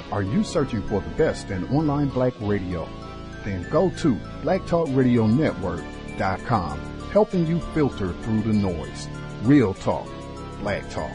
Are you searching for the best in online black radio? Then go to blacktalkradionetwork.com, helping you filter through the noise. Real talk, black talk.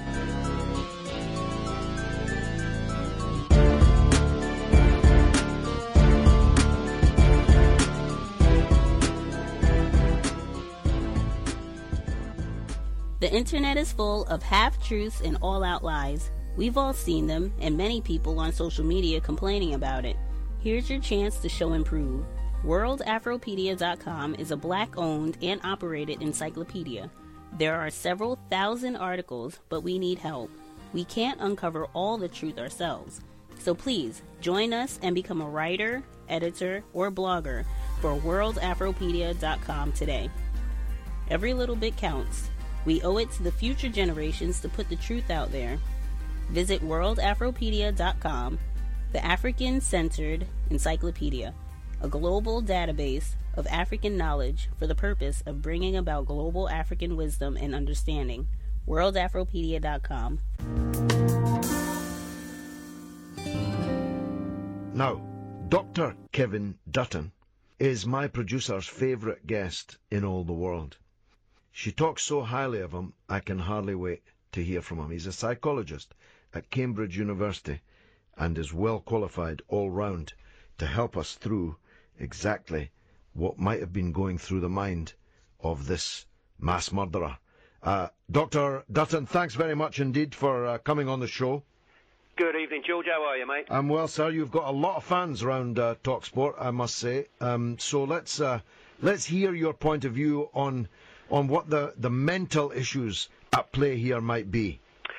The internet is full of half-truths and all-out lies. We've all seen them, and many people on social media complaining about it. Here's your chance to show and prove. WorldAfropedia.com is a black-owned and operated encyclopedia. There are several thousand articles, but we need help. We can't uncover all the truth ourselves. So please, join us and become a writer, editor, or blogger for WorldAfropedia.com today. Every little bit counts. We owe it to the future generations to put the truth out there. Visit WorldAfropedia.com, the African-centered encyclopedia, a global database of African knowledge for the purpose of bringing about global African wisdom and understanding. WorldAfropedia.com. Now, Dr. Kevin Dutton is my producer's favourite guest in all the world. She talks so highly of him, I can hardly wait to hear from him. He's a psychologist at Cambridge University and is well qualified all round to help us through exactly what might have been going through the mind of this mass murderer. Dr. Dutton, thanks very much indeed for coming on the show. Good evening, George. How are you, mate? I'm well, sir. You've got a lot of fans around TalkSport, I must say. So let's hear your point of view on what the mental issues at play here might be.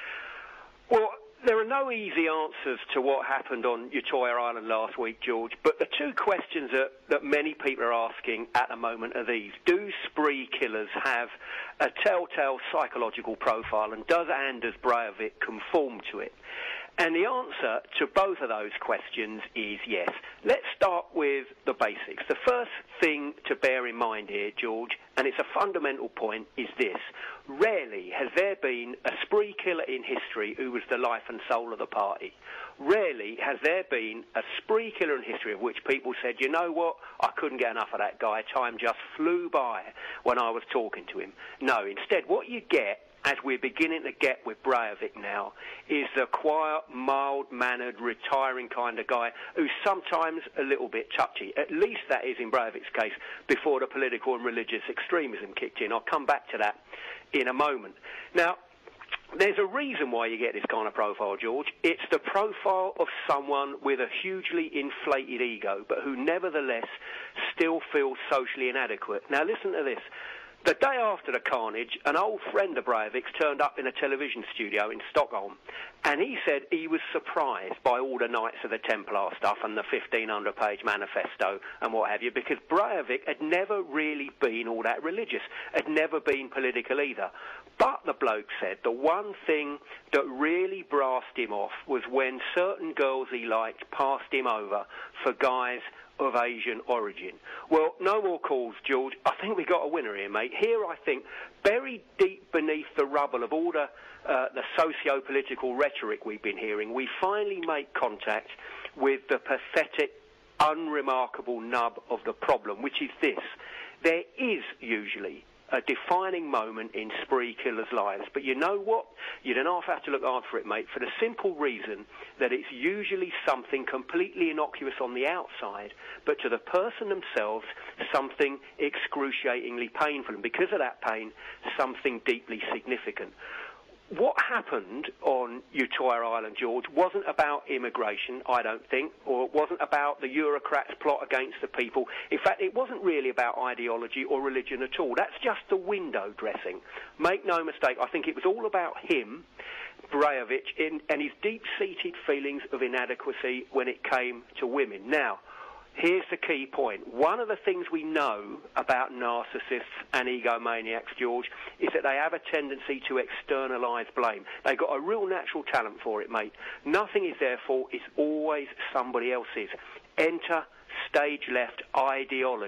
Well, there are no easy answers to what happened on Utoya Island last week, George, but the two questions that many people are asking at the moment are these. Do spree killers have a telltale psychological profile, and does Anders Breivik conform to it? And the answer to both of those questions is yes. Let's start with the basics. The first thing to bear in mind here, George, and it's a fundamental point, is this. Rarely has there been a spree killer in history who was the life and soul of the party. Rarely has there been a spree killer in history of which people said, you know what, I couldn't get enough of that guy. Time just flew by when I was talking to him. No, instead, what you get, as we're beginning to get with Breivik now, is the quiet, mild-mannered, retiring kind of guy who's sometimes a little bit touchy. At least that is in Breivik's case, before the political and religious extremism kicked in. I'll come back to that in a moment. Now, there's a reason why you get this kind of profile, George. It's the profile of someone with a hugely inflated ego, but who nevertheless still feels socially inadequate. Now, listen to this. The day after the carnage, an old friend of Breivik's turned up in a television studio in Stockholm, and he said he was surprised by all the Knights of the Templar stuff and the 1,500-page manifesto and what have you, because Breivik had never really been all that religious, had never been political either. But the bloke said the one thing that really brassed him off was when certain girls he liked passed him over for guys of Asian origin. Well, no more calls, George. I think we got a winner here, mate. Here, I think, buried deep beneath the rubble of all the socio-political rhetoric we've been hearing, we finally make contact with the pathetic, unremarkable nub of the problem, which is this. There is usually a defining moment in spree killers' lives. But you know what? You don't have to look hard for it, mate, for the simple reason that it's usually something completely innocuous on the outside, but to the person themselves, something excruciatingly painful, and because of that pain, something deeply significant. What happened on Utoya Island, George, wasn't about immigration, I don't think, or it wasn't about the Eurocrats' plot against the people. In fact, it wasn't really about ideology or religion at all. That's just the window dressing. Make no mistake, I think it was all about him, Breivik, and his deep-seated feelings of inadequacy when it came to women. Now, here's the key point. One of the things we know about narcissists and egomaniacs, George, is that they have a tendency to externalise blame. They've got a real natural talent for it, mate. Nothing is their fault. It's always somebody else's. Enter stage-left ideology.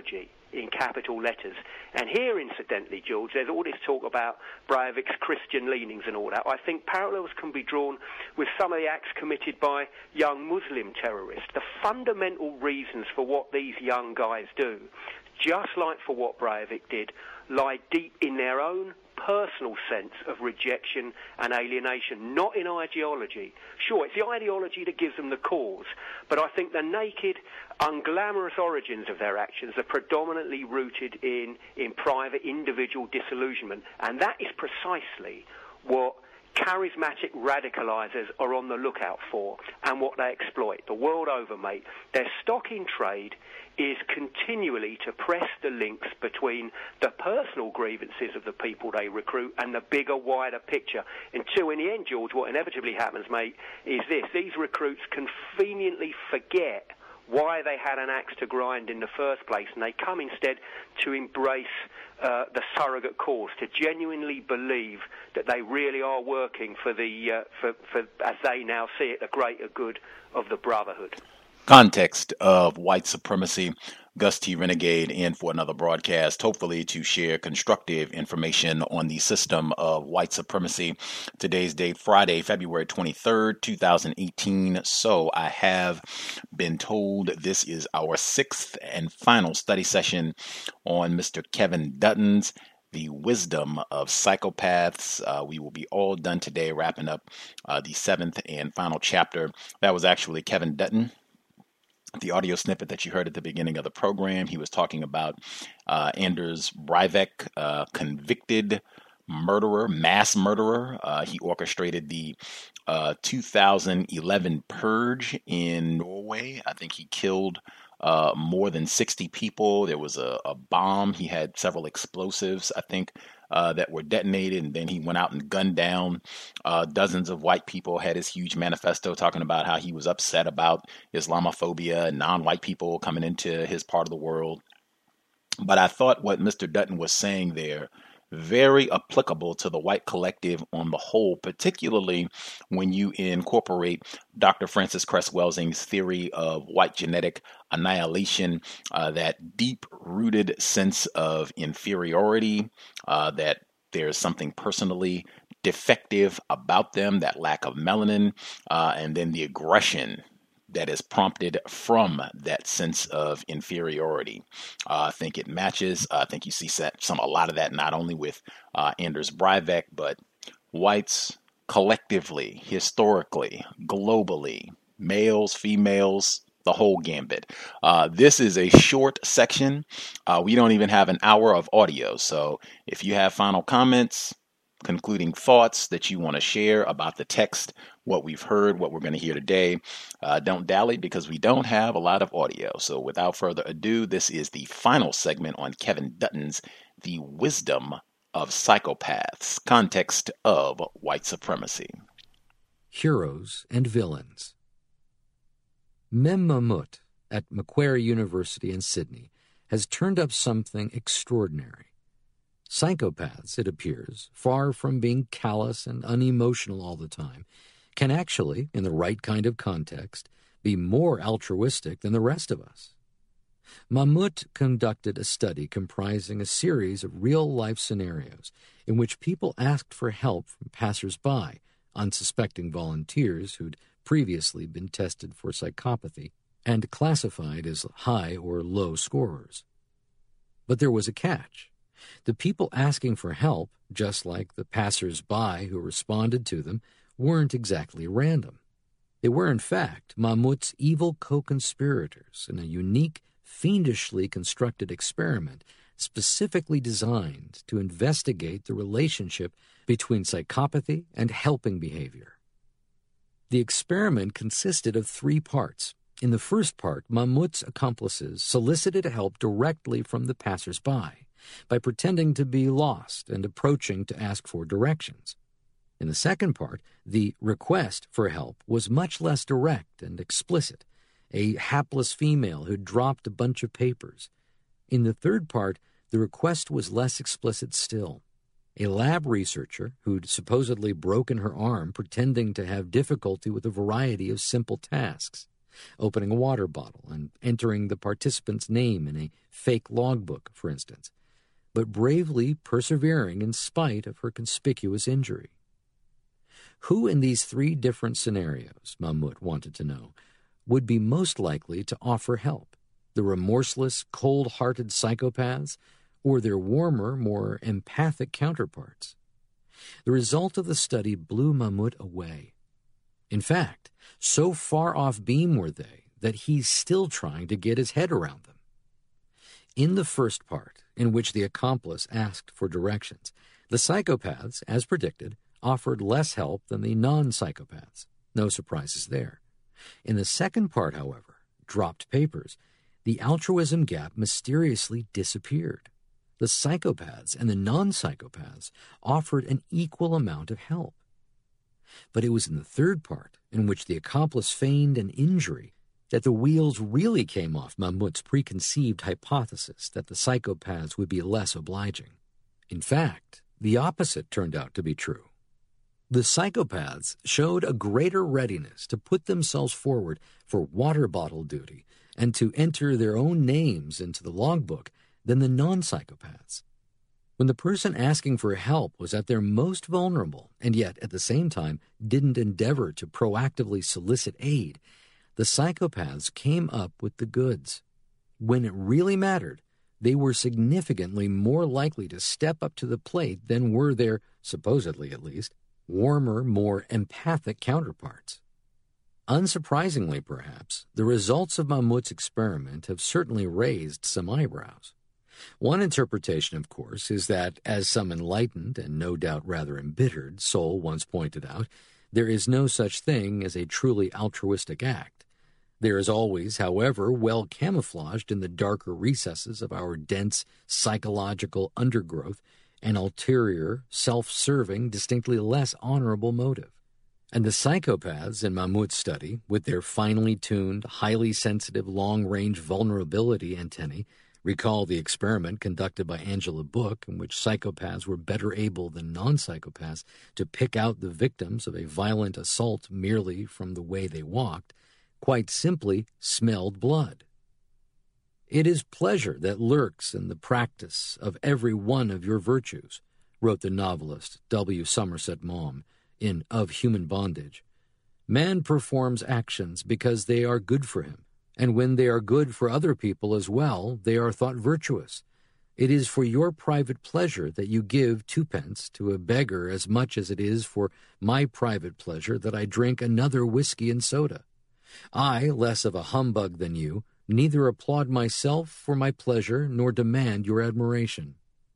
in capital letters. And here, incidentally, George, there's all this talk about Breivik's Christian leanings and all that. I think parallels can be drawn with some of the acts committed by young Muslim terrorists. The fundamental reasons for what these young guys do, just like for what Breivik did, lie deep in their own personal sense of rejection and alienation, not in ideology. Sure, it's the ideology that gives them the cause, but I think the naked, unglamorous origins of their actions are predominantly rooted in private, individual disillusionment, and that is precisely what charismatic radicalizers are on the lookout for and what they exploit. The world over, mate, their stock in trade is continually to press the links between the personal grievances of the people they recruit and the bigger, wider picture. Until, in the end, George, what inevitably happens, mate, is this. These recruits conveniently forget why they had an axe to grind in the first place, and they come instead to embrace the surrogate cause, to genuinely believe that they really are working for the, as they now see it, the greater good of the brotherhood. Context of white supremacy. Gus T. Renegade in for another broadcast, hopefully to share constructive information on the system of white supremacy. Today's date, Friday, February 23rd, 2018. So I have been told this is our sixth and final study session on Mr. Kevin Dutton's The Wisdom of Psychopaths. We will be all done today, wrapping up the seventh and final chapter. That was actually Kevin Dutton. The audio snippet that you heard at the beginning of the program, he was talking about Anders Breivik, convicted murderer, mass murderer. He orchestrated the 2011 purge in Norway. I think he killed more than 60 people. There was a bomb. He had several explosives, I think, that were detonated, and then he went out and gunned down dozens of white people, had his huge manifesto talking about how he was upset about Islamophobia and non-white people coming into his part of the world. But I thought what Mr. Dutton was saying there, very applicable to the white collective on the whole, particularly when you incorporate Dr. Frances Cress Welsing's theory of white genetic annihilation, that deep-rooted sense of inferiority, that there's something personally defective about them, that lack of melanin, and then the aggression that is prompted from that sense of inferiority. I think it matches. I think you see a lot of that not only with Anders Breivik, but whites collectively, historically, globally, males, females, the whole gambit. This is a short section. We don't even have an hour of audio. So if you have final comments, concluding thoughts that you want to share about the text, what we've heard, what we're going to hear today, don't dally because we don't have a lot of audio. So without further ado, this is the final segment on Kevin Dutton's The Wisdom of Psychopaths, context of white supremacy. Heroes and Villains. Mem Mahmood at Macquarie University in Sydney has turned up something extraordinary. Psychopaths, it appears, far from being callous and unemotional all the time, can actually, in the right kind of context, be more altruistic than the rest of us. Mahmood conducted a study comprising a series of real-life scenarios in which people asked for help from passers-by, unsuspecting volunteers who'd previously been tested for psychopathy and classified as high or low scorers. But there was a catch. The people asking for help, just like the passers-by who responded to them, weren't exactly random. They were, in fact, Mahmoud's evil co-conspirators in a unique, fiendishly constructed experiment specifically designed to investigate the relationship between psychopathy and helping behavior. The experiment consisted of 3 parts. In the first part, Mahmoud's accomplices solicited help directly from the passers-by by pretending to be lost and approaching to ask for directions. In the second part, the request for help was much less direct and explicit, a hapless female who dropped a bunch of papers. In the third part, the request was less explicit still. A lab researcher who'd supposedly broken her arm pretending to have difficulty with a variety of simple tasks. opening a water bottle and entering the participant's name in a fake logbook, for instance, but bravely persevering in spite of her conspicuous injury. Who in these 3 different scenarios, Mahmoud wanted to know, would be most likely to offer help? The remorseless, cold-hearted psychopaths, or their warmer, more empathic counterparts? The result of the study blew Mahmoud away. In fact, so far off beam were they that he's still trying to get his head around them. In the first part, in which the accomplice asked for directions, the psychopaths, as predicted, offered less help than the non-psychopaths. No surprises there. In the second part, however, dropped papers, the altruism gap mysteriously disappeared. The psychopaths and the non-psychopaths offered an equal amount of help. But it was in the third part, in which the accomplice feigned an injury, that the wheels really came off Mahmoud's preconceived hypothesis that the psychopaths would be less obliging. In fact, the opposite turned out to be true. The psychopaths showed a greater readiness to put themselves forward for water bottle duty and to enter their own names into the logbook than the non-psychopaths. When the person asking for help was at their most vulnerable and yet at the same time didn't endeavor to proactively solicit aid, the psychopaths came up with the goods. When it really mattered, they were significantly more likely to step up to the plate than were their, supposedly at least, warmer, more empathic counterparts. Unsurprisingly, perhaps, the results of Mahmoud's experiment have certainly raised some eyebrows. One interpretation, of course, is that, as some enlightened and no doubt rather embittered soul once pointed out, there is no such thing as a truly altruistic act. There is always, however, well camouflaged in the darker recesses of our dense psychological undergrowth, an ulterior, self-serving, distinctly less honorable motive. And the psychopaths in Mahmoud's study, with their finely tuned, highly sensitive, long-range vulnerability antennae, recall the experiment conducted by Angela Book, in which psychopaths were better able than non-psychopaths to pick out the victims of a violent assault merely from the way they walked, quite simply smelled blood. "It is pleasure that lurks in the practice of every one of your virtues," wrote the novelist W. Somerset Maugham in Of Human Bondage. "Man performs actions because they are good for him, and when they are good for other people as well, they are thought virtuous. It is for your private pleasure that you give 2d to a beggar as much as it is for my private pleasure that I drink another whiskey and soda. I, less of a humbug than you, neither applaud myself for my pleasure nor demand your admiration."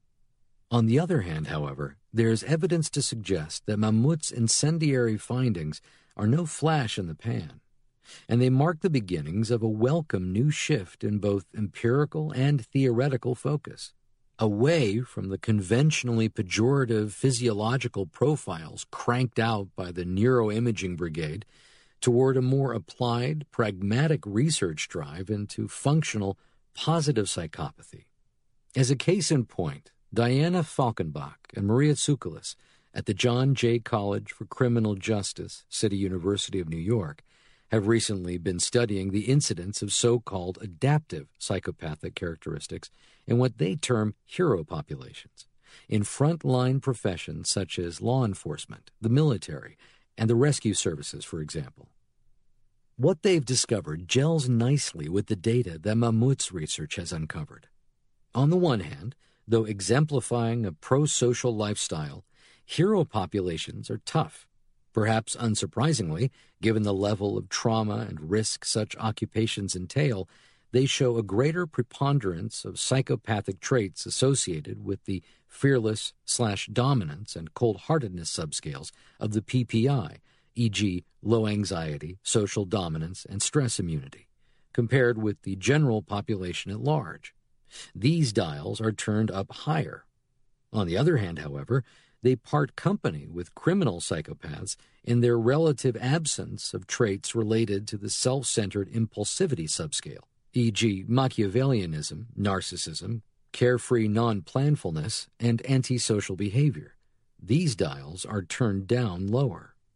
On the other hand, however, there is evidence to suggest that Mahmoud's incendiary findings are no flash in the pan, and they mark the beginnings of a welcome new shift in both empirical and theoretical focus, away from the conventionally pejorative physiological profiles cranked out by the neuroimaging brigade toward a more applied, pragmatic research drive into functional, positive psychopathy. As a case in point, Diana Falkenbach and Maria Tsoukalis at the John Jay College for Criminal Justice, City University of New York, have recently been studying the incidence of so-called adaptive psychopathic characteristics in what they term hero populations, in front-line professions such as law enforcement, the military, and the rescue services, for example. What they've discovered gels nicely with the data that Mahmoud's research has uncovered. On the one hand, though exemplifying a pro-social lifestyle, hero populations are tough. Perhaps unsurprisingly, given the level of trauma and risk such occupations entail, they show a greater preponderance of psychopathic traits associated with the fearless/dominance and cold-heartedness subscales of the PPI, e.g., low anxiety, social dominance, and stress immunity, compared with the general population at large. These dials are turned up higher. On the other hand, however, they part company with criminal psychopaths in their relative absence of traits related to the self-centered impulsivity subscale, e.g., Machiavellianism, narcissism, carefree non-planfulness, and antisocial behavior. These dials are turned down lower.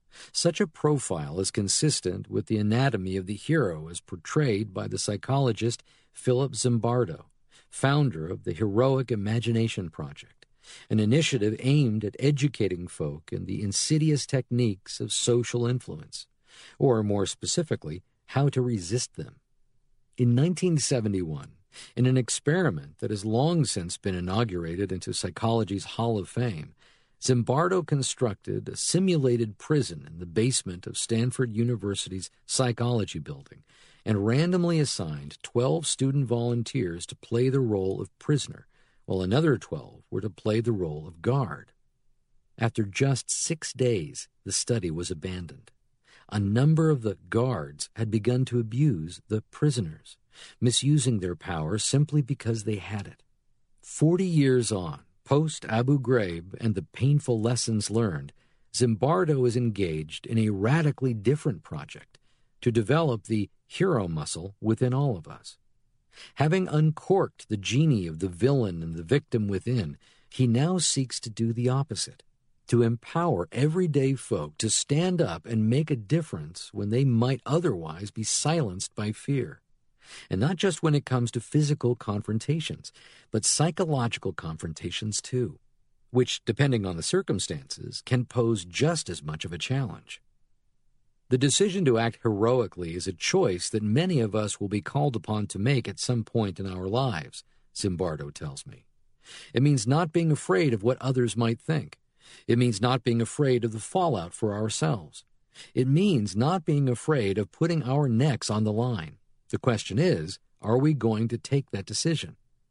Such a profile is consistent with the anatomy of the hero as portrayed by the psychologist Philip Zimbardo, founder of the Heroic Imagination Project, an initiative aimed at educating folk in the insidious techniques of social influence, or more specifically, how to resist them. In 1971, in an experiment that has long since been inaugurated into psychology's Hall of Fame, Zimbardo constructed a simulated prison in the basement of Stanford University's psychology building and randomly assigned 12 student volunteers to play the role of prisoner, while another 12 were to play the role of guard. After just 6 days, the study was abandoned. A number of the guards had begun to abuse the prisoners, misusing their power simply because they had it. 40 years on, post Abu Ghraib and the painful lessons learned, Zimbardo is engaged in a radically different project to develop the hero muscle within all of us. Having uncorked the genie of the villain and the victim within, he now seeks to do the opposite, to empower everyday folk to stand up and make a difference when they might otherwise be silenced by fear. And not just when it comes to physical confrontations, but psychological confrontations too, which, depending on the circumstances, can pose just as much of a challenge. The decision to act heroically is a choice that many of us will be called upon to make at some point in our lives, Zimbardo tells me. It means not being afraid of what others might think. It means not being afraid of the fallout for ourselves. It means not being afraid of putting our necks on the line. The question is, are we going to take that decision?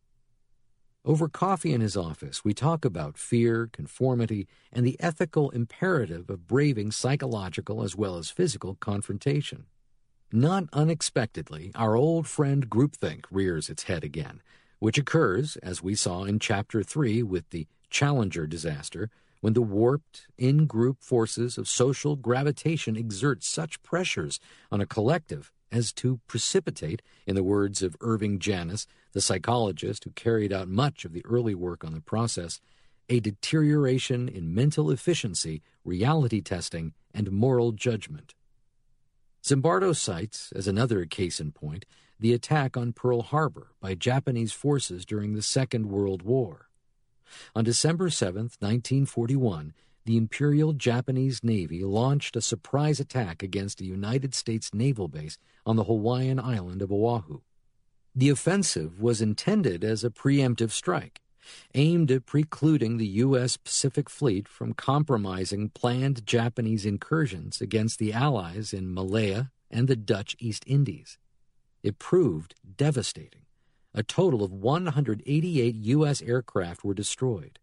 Over coffee in his office, we talk about fear, conformity, and the ethical imperative of braving psychological as well as physical confrontation. Not unexpectedly, our old friend groupthink rears its head again, which occurs, as we saw in Chapter 3 with the Challenger disaster, when the warped, in-group forces of social gravitation exert such pressures on a collective as to precipitate, in the words of Irving Janis, the psychologist who carried out much of the early work on the process, a deterioration in mental efficiency, reality testing, and moral judgment. Zimbardo cites, as another case in point, the attack on Pearl Harbor by Japanese forces during the Second World War. On December 7, 1941, the Imperial Japanese Navy launched a surprise attack against a United States naval base on the Hawaiian island of Oahu. The offensive was intended as a preemptive strike, aimed at precluding the U.S. Pacific Fleet from compromising planned Japanese incursions against the Allies in Malaya and the Dutch East Indies. It proved devastating. A total of 188 U.S. aircraft were destroyed.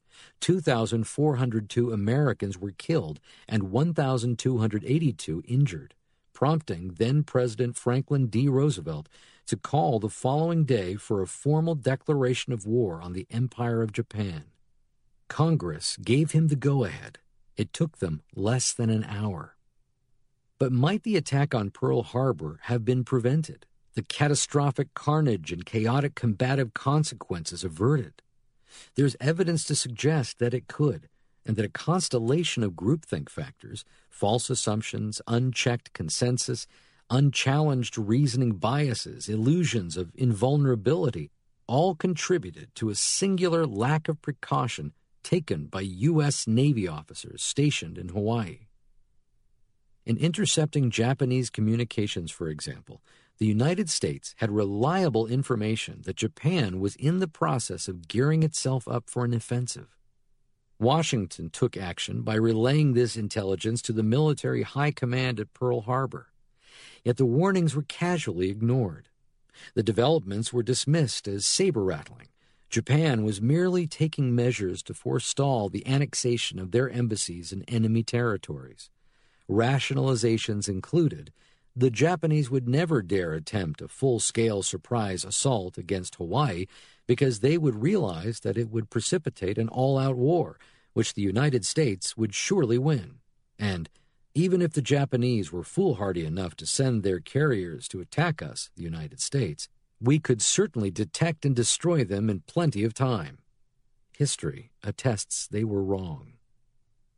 2,402 Americans were killed and 1,282 injured, prompting then-President Franklin D. Roosevelt to call the following day for a formal declaration of war on the Empire of Japan. Congress gave him the go-ahead. It took them less than an hour. But might the attack on Pearl Harbor have been prevented, the catastrophic carnage and chaotic combative consequences averted? There's evidence to suggest that it could, and that a constellation of groupthink factors, false assumptions, unchecked consensus, unchallenged reasoning biases, illusions of invulnerability, all contributed to a singular lack of precaution taken by U.S. Navy officers stationed in Hawaii. In intercepting Japanese communications, for example, the United States had reliable information that Japan was in the process of gearing itself up for an offensive. Washington took action by relaying this intelligence to the military high command at Pearl Harbor. Yet the warnings were casually ignored. The developments were dismissed as saber-rattling. Japan was merely taking measures to forestall the annexation of their embassies in enemy territories. Rationalizations included: the Japanese would never dare attempt a full-scale surprise assault against Hawaii because they would realize that it would precipitate an all-out war, which the United States would surely win. And even if the Japanese were foolhardy enough to send their carriers to attack us, the United States, we could certainly detect and destroy them in plenty of time. History attests they were wrong.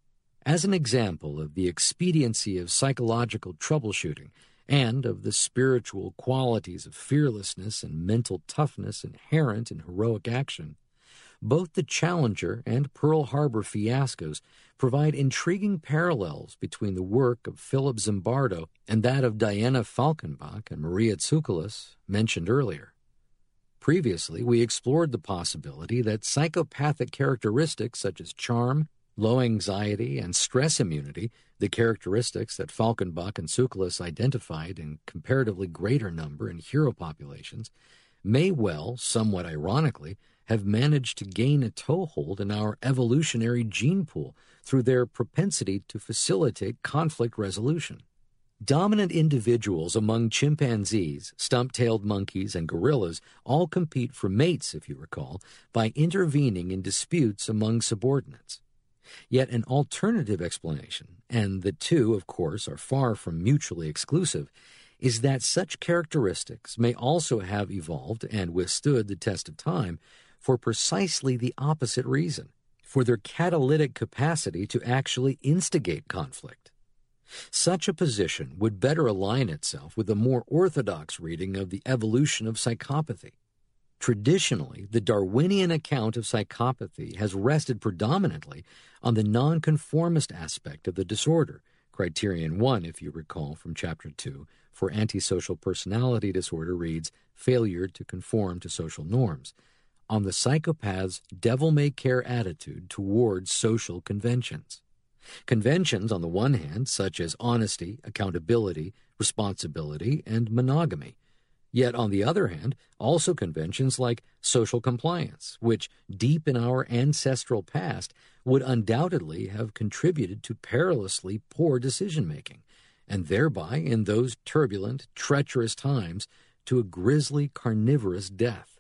as an example of the expediency of psychological troubleshooting and of the spiritual qualities of fearlessness and mental toughness inherent in heroic action, both the Challenger and Pearl Harbor fiascos provide intriguing parallels between the work of Philip Zimbardo and that of Diana Falkenbach and Maria Tsoukalos mentioned earlier. Previously, we explored the possibility that psychopathic characteristics such as charm, low anxiety, and stress immunity, the characteristics that Falkenbach and Tsoukalos identified in comparatively greater number in hero populations, may well, somewhat ironically, have managed to gain a toehold in our evolutionary gene pool through their propensity to facilitate conflict resolution. Dominant individuals among chimpanzees, stump-tailed monkeys, and gorillas all compete for mates, if you recall, by intervening in disputes among subordinates. Yet an alternative explanation, and the two, of course, are far from mutually exclusive, is that such characteristics may also have evolved and withstood the test of time for precisely the opposite reason, for their catalytic capacity to actually instigate conflict. Such a position would better align itself with a more orthodox reading of the evolution of psychopathy. Traditionally, the Darwinian account of psychopathy has rested predominantly on the nonconformist aspect of the disorder, Criterion 1, if you recall from Chapter 2, for antisocial personality disorder reads, failure to conform to social norms, on the psychopath's devil-may-care attitude towards social conventions. Conventions, on the one hand, such as honesty, accountability, responsibility, and monogamy. Yet, on the other hand, also conventions like social compliance, which, deep in our ancestral past, would undoubtedly have contributed to perilously poor decision-making, and thereby, in those turbulent, treacherous times, to a grisly, carnivorous death.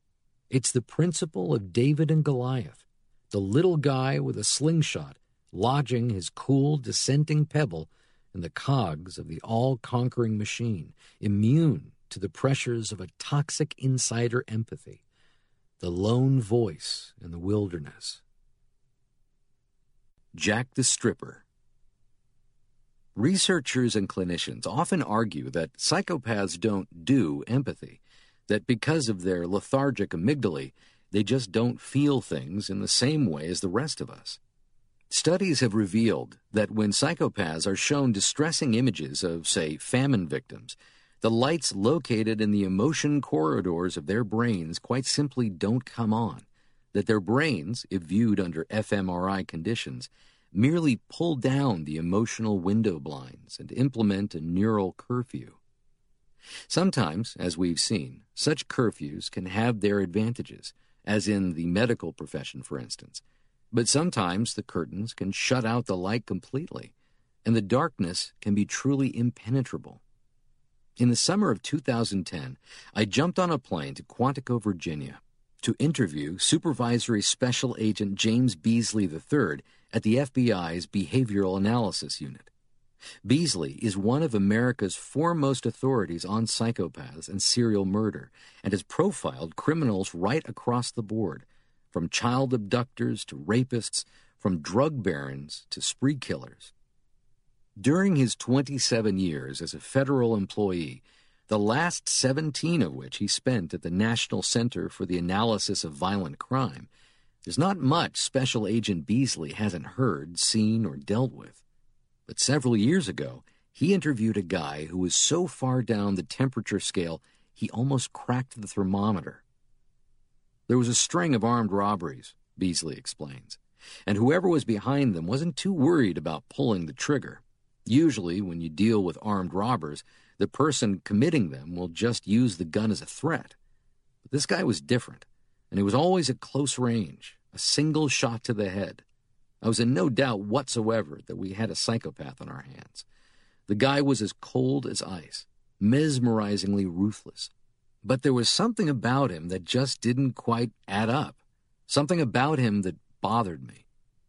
It's the principle of David and Goliath, the little guy with a slingshot lodging his cool, dissenting pebble in the cogs of the all-conquering machine, immune to the pressures of a toxic insider empathy, the lone voice in the wilderness. Jack the Stripper. Researchers and clinicians often argue that psychopaths don't do empathy, that because of their lethargic amygdalae, they just don't feel things in the same way as the rest of us. Studies have revealed that when psychopaths are shown distressing images of, say, famine victims, the lights located in the emotion corridors of their brains quite simply don't come on, that their brains, if viewed under fMRI conditions, merely pull down the emotional window blinds and implement a neural curfew. Sometimes, as we've seen, such curfews can have their advantages, as in the medical profession, for instance. But sometimes the curtains can shut out the light completely, and the darkness can be truly impenetrable. In the summer of 2010, I jumped on a plane to Quantico, Virginia, to interview Supervisory Special Agent James Beasley III at the FBI's Behavioral Analysis Unit. Beasley is one of America's foremost authorities on psychopaths and serial murder, and has profiled criminals right across the board, from child abductors to rapists, from drug barons to spree killers. During his 27 years as a federal employee, the last 17 of which he spent at the National Center for the Analysis of Violent Crime, there's not much Special Agent Beasley hasn't heard, seen, or dealt with. But several years ago, he interviewed a guy who was so far down the temperature scale he almost cracked the thermometer. There was a string of armed robberies, Beasley explains, and whoever was behind them wasn't too worried about pulling the trigger. Usually, when you deal with armed robbers, the person committing them will just use the gun as a threat. But this guy was different, and it was always at close range, a single shot to the head. I was in no doubt whatsoever that we had a psychopath on our hands. The guy was as cold as ice, mesmerizingly ruthless. But there was something about him that just didn't quite add up, something about him that bothered me.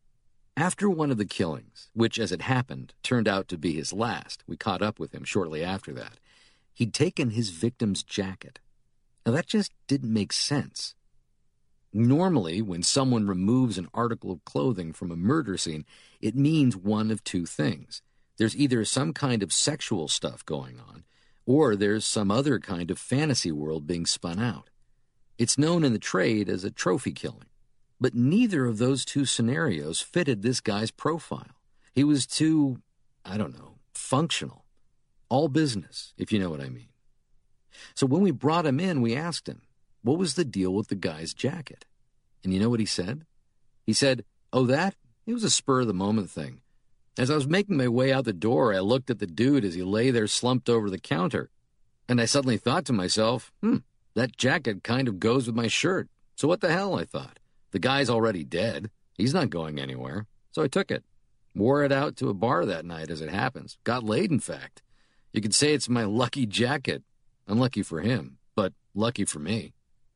After one of the killings, which, as it happened, turned out to be his last, we caught up with him shortly after that, he'd taken his victim's jacket. Now, that just didn't make sense. Normally, when someone removes an article of clothing from a murder scene, it means one of two things. There's either some kind of sexual stuff going on, or there's some other kind of fantasy world being spun out. It's known in the trade as a trophy killing. But neither of those two scenarios fitted this guy's profile. He was too, functional. All business, if you know what I mean. So when we brought him in, we asked him, what was the deal with the guy's jacket? And you know what he said? He said, it was a spur-of-the-moment thing. As I was making my way out the door, I looked at the dude as he lay there slumped over the counter. And I suddenly thought to myself, that jacket kind of goes with my shirt. So what the hell, I thought. The guy's already dead. He's not going anywhere. So I took it. Wore it out to a bar that night, as it happens. Got laid, in fact. You could say it's my lucky jacket. Unlucky for him, but lucky for me.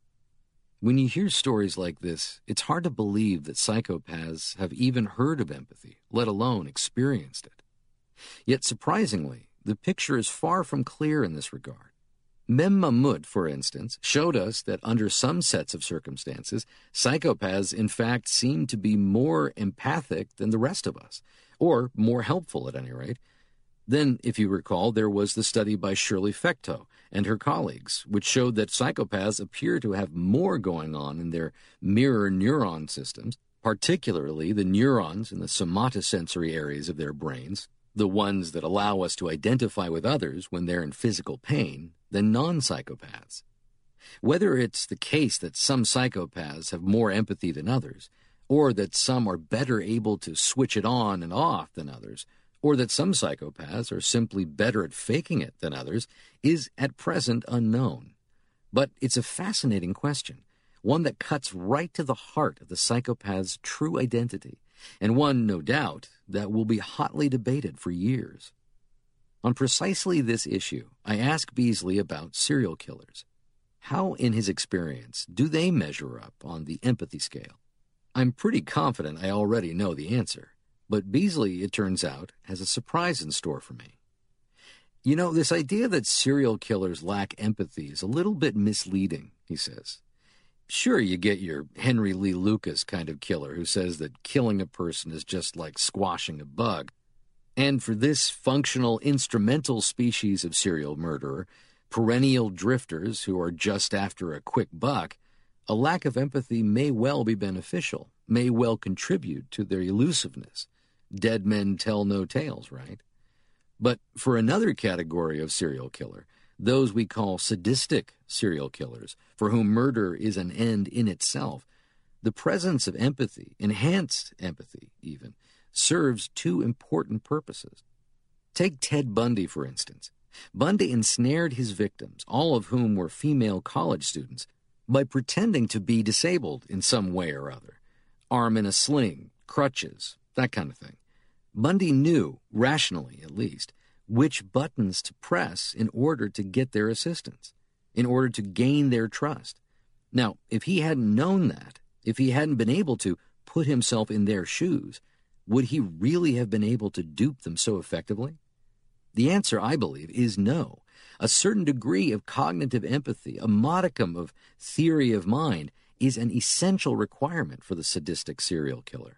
When you hear stories like this, it's hard to believe that psychopaths have even heard of empathy, let alone experienced it. Yet, surprisingly, the picture is far from clear in this regard. Mem Mahmood, for instance, showed us that under some sets of circumstances, psychopaths in fact seem to be more empathic than the rest of us, or more helpful at any rate. Then, if you recall, there was the study by Shirley Fecteau and her colleagues, which showed that psychopaths appear to have more going on in their mirror neuron systems, particularly the neurons in the somatosensory areas of their brains, the ones that allow us to identify with others when they're in physical pain, than non-psychopaths. Whether it's the case that some psychopaths have more empathy than others, or that some are better able to switch it on and off than others, or that some psychopaths are simply better at faking it than others, is at present unknown. But it's a fascinating question, one that cuts right to the heart of the psychopath's true identity, and one, no doubt, that will be hotly debated for years. On precisely this issue, I asked Beasley about serial killers. How, in his experience, do they measure up on the empathy scale? I'm pretty confident I already know the answer, but Beasley, it turns out, has a surprise in store for me. You know, this idea that serial killers lack empathy is a little bit misleading, he says. Sure, you get your Henry Lee Lucas kind of killer who says that killing a person is just like squashing a bug. And for this functional, instrumental species of serial murderer, perennial drifters who are just after a quick buck, a lack of empathy may well be beneficial, may well contribute to their elusiveness. Dead men tell no tales, right? But for another category of serial killer, those we call sadistic serial killers, for whom murder is an end in itself, the presence of empathy, enhanced empathy even, serves two important purposes. Take Ted Bundy, for instance. Bundy ensnared his victims, all of whom were female college students, by pretending to be disabled in some way or other. Arm in a sling, crutches, that kind of thing. Bundy knew, rationally at least, which buttons to press in order to get their assistance, in order to gain their trust. Now, if he hadn't known that, if he hadn't been able to put himself in their shoes, would he really have been able to dupe them so effectively? The answer, I believe, is no. A certain degree of cognitive empathy, a modicum of theory of mind, is an essential requirement for the sadistic serial killer.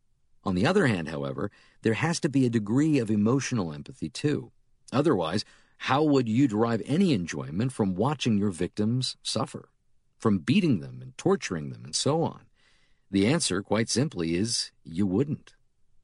On the other hand, however, there has to be a degree of emotional empathy, too. Otherwise, how would you derive any enjoyment from watching your victims suffer, from beating them and torturing them and so on? The answer, quite simply, is you wouldn't.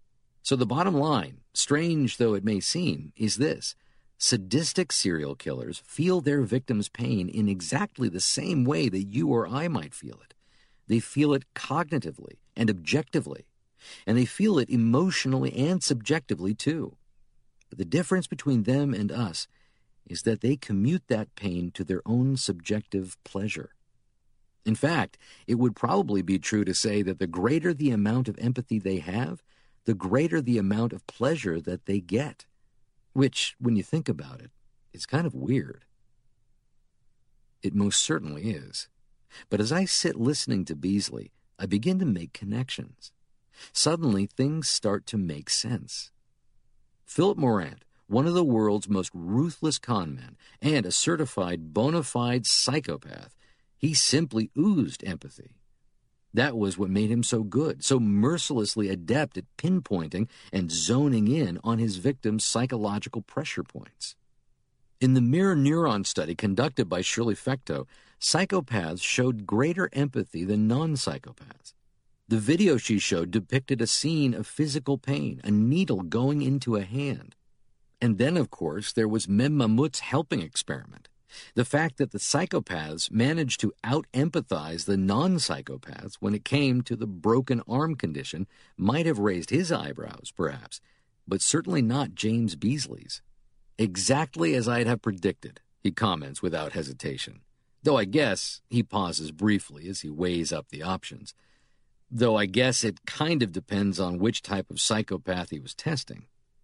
So the bottom line, strange though it may seem, is this. Sadistic serial killers feel their victims' pain in exactly the same way that you or I might feel it. They feel it cognitively and objectively, and they feel it emotionally and subjectively too. But the difference between them and us is that they commute that pain to their own subjective pleasure. In fact, it would probably be true to say that the greater the amount of empathy they have, the greater the amount of pleasure that they get, which, when you think about it, is kind of weird. It most certainly is. But as I sit listening to Beasley, I begin to make connections. Suddenly, things start to make sense. Philip Morant, one of the world's most ruthless con men and a certified bona fide psychopath, he simply oozed empathy. That was what made him so good, so mercilessly adept at pinpointing and zoning in on his victims' psychological pressure points. In the mirror neuron study conducted by Shirley Fecteau, psychopaths showed greater empathy than non-psychopaths. The video she showed depicted a scene of physical pain, a needle going into a hand. And then, of course, there was Mem Mahmoud's helping experiment. The fact that the psychopaths managed to out-empathize the non-psychopaths when it came to the broken arm condition might have raised his eyebrows, perhaps, but certainly not James Beasley's. Exactly as I'd have predicted, he comments without hesitation. Though I guess, he pauses briefly as he weighs up the options. Though I guess it kind of depends on which type of psychopath he was testing.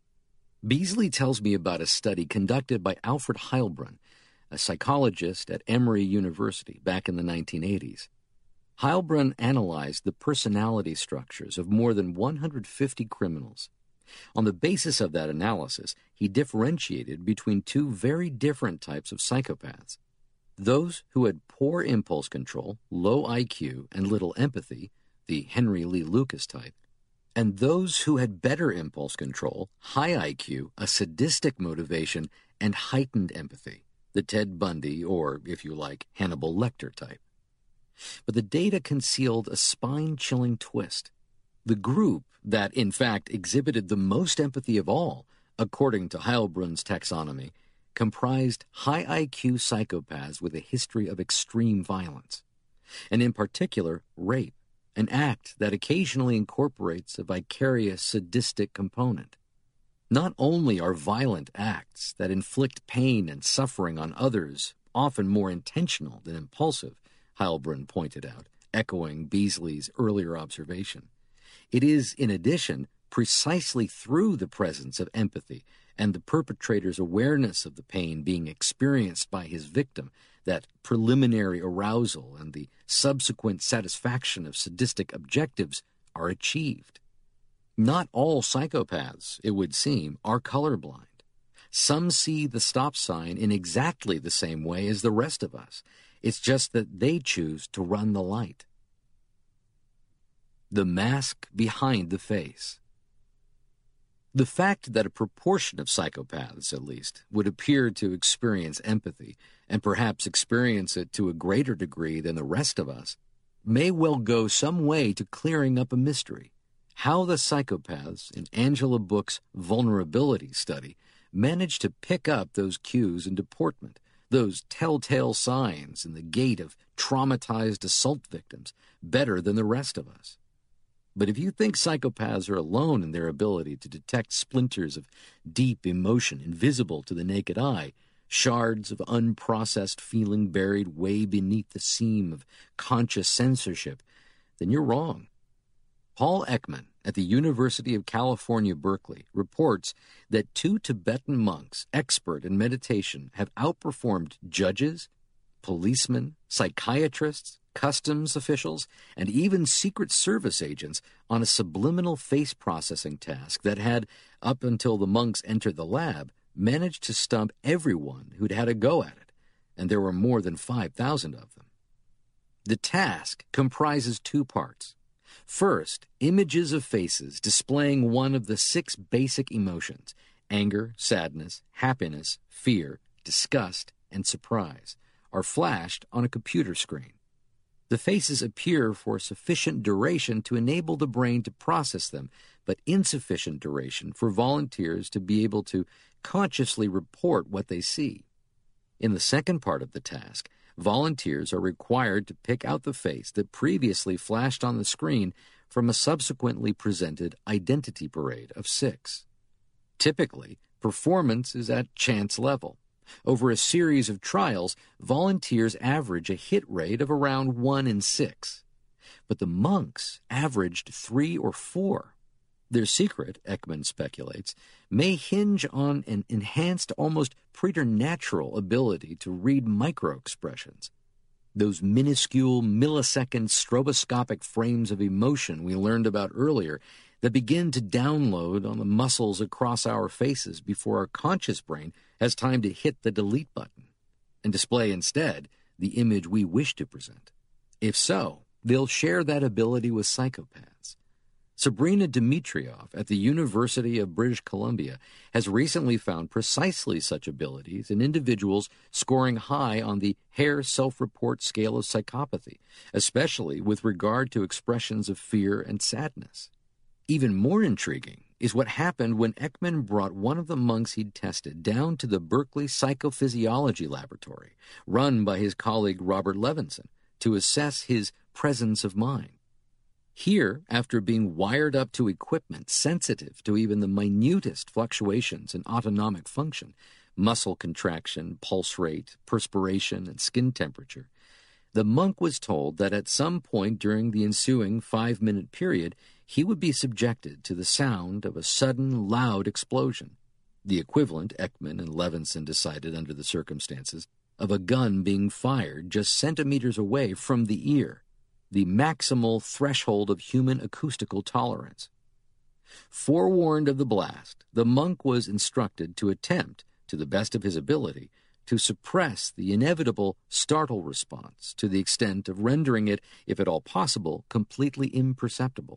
Beasley tells me about a study conducted by Alfred Heilbrunn, a psychologist at Emory University back in the 1980s. Heilbrunn analyzed the personality structures of more than 150 criminals. On the basis of that analysis, he differentiated between two very different types of psychopaths. Those who had poor impulse control, low IQ, and little empathy, the Henry Lee Lucas type, and those who had better impulse control, high IQ, a sadistic motivation, and heightened empathy, the Ted Bundy, or, if you like, Hannibal Lecter type. But the data concealed a spine-chilling twist. The group that, in fact, exhibited the most empathy of all, according to Heilbrunn's taxonomy, comprised high IQ psychopaths with a history of extreme violence, and in particular, rape, an act that occasionally incorporates a vicarious sadistic component. Not only are violent acts that inflict pain and suffering on others often more intentional than impulsive, Heilbrunn pointed out, echoing Beasley's earlier observation. It is, in addition, precisely through the presence of empathy and the perpetrator's awareness of the pain being experienced by his victim that preliminary arousal and the subsequent satisfaction of sadistic objectives are achieved. Not all psychopaths, it would seem, are colorblind. Some see the stop sign in exactly the same way as the rest of us. It's just that they choose to run the light. The mask behind the face. The fact that a proportion of psychopaths, at least, would appear to experience empathy, and perhaps experience it to a greater degree than the rest of us, may well go some way to clearing up a mystery. How the psychopaths in Angela Book's vulnerability study managed to pick up those cues in deportment, those telltale signs in the gait of traumatized assault victims, better than the rest of us. But if you think psychopaths are alone in their ability to detect splinters of deep emotion invisible to the naked eye, shards of unprocessed feeling buried way beneath the seam of conscious censorship, then you're wrong. Paul Ekman at the University of California, Berkeley, reports that 2 Tibetan monks expert in meditation have outperformed judges, policemen, psychiatrists, customs officials, and even Secret Service agents on a subliminal face processing task that had, up until the monks entered the lab, managed to stump everyone who'd had a go at it, and there were more than 5,000 of them. The task comprises 2 parts. First, images of faces displaying one of the 6 basic emotions: anger, sadness, happiness, fear, disgust, and surprise, are flashed on a computer screen. The faces appear for sufficient duration to enable the brain to process them, but insufficient duration for volunteers to be able to consciously report what they see. In the second part of the task, volunteers are required to pick out the face that previously flashed on the screen from a subsequently presented identity parade of 6. Typically, performance is at chance level. Over a series of trials, volunteers average a hit rate of around 1 in 6. But the monks averaged 3 or 4. Their secret, Ekman speculates, may hinge on an enhanced, almost preternatural ability to read micro-expressions. Those minuscule, millisecond stroboscopic frames of emotion we learned about earlier that begin to download on the muscles across our faces before our conscious brain has time to hit the delete button and display instead the image we wish to present. If so, They'll share that ability with psychopaths. Sabrina Dimitrioff at the University of British Columbia has recently found precisely such abilities in individuals scoring high on the Hare Self-Report scale of psychopathy, especially with regard to expressions of fear and sadness. Even more intriguing is what happened when Ekman brought one of the monks he'd tested down to the Berkeley Psychophysiology Laboratory, run by his colleague Robert Levinson, to assess his presence of mind. Here, after being wired up to equipment sensitive to even the minutest fluctuations in autonomic function, muscle contraction, pulse rate, perspiration, and skin temperature, the monk was told that at some point during the ensuing 5-minute period, he would be subjected to the sound of a sudden, loud explosion, the equivalent, Ekman and Levinson decided under the circumstances, of a gun being fired just centimeters away from the ear, the maximal threshold of human acoustical tolerance. Forewarned of the blast, the monk was instructed to attempt, to the best of his ability, to suppress the inevitable startle response to the extent of rendering it, if at all possible, completely imperceptible.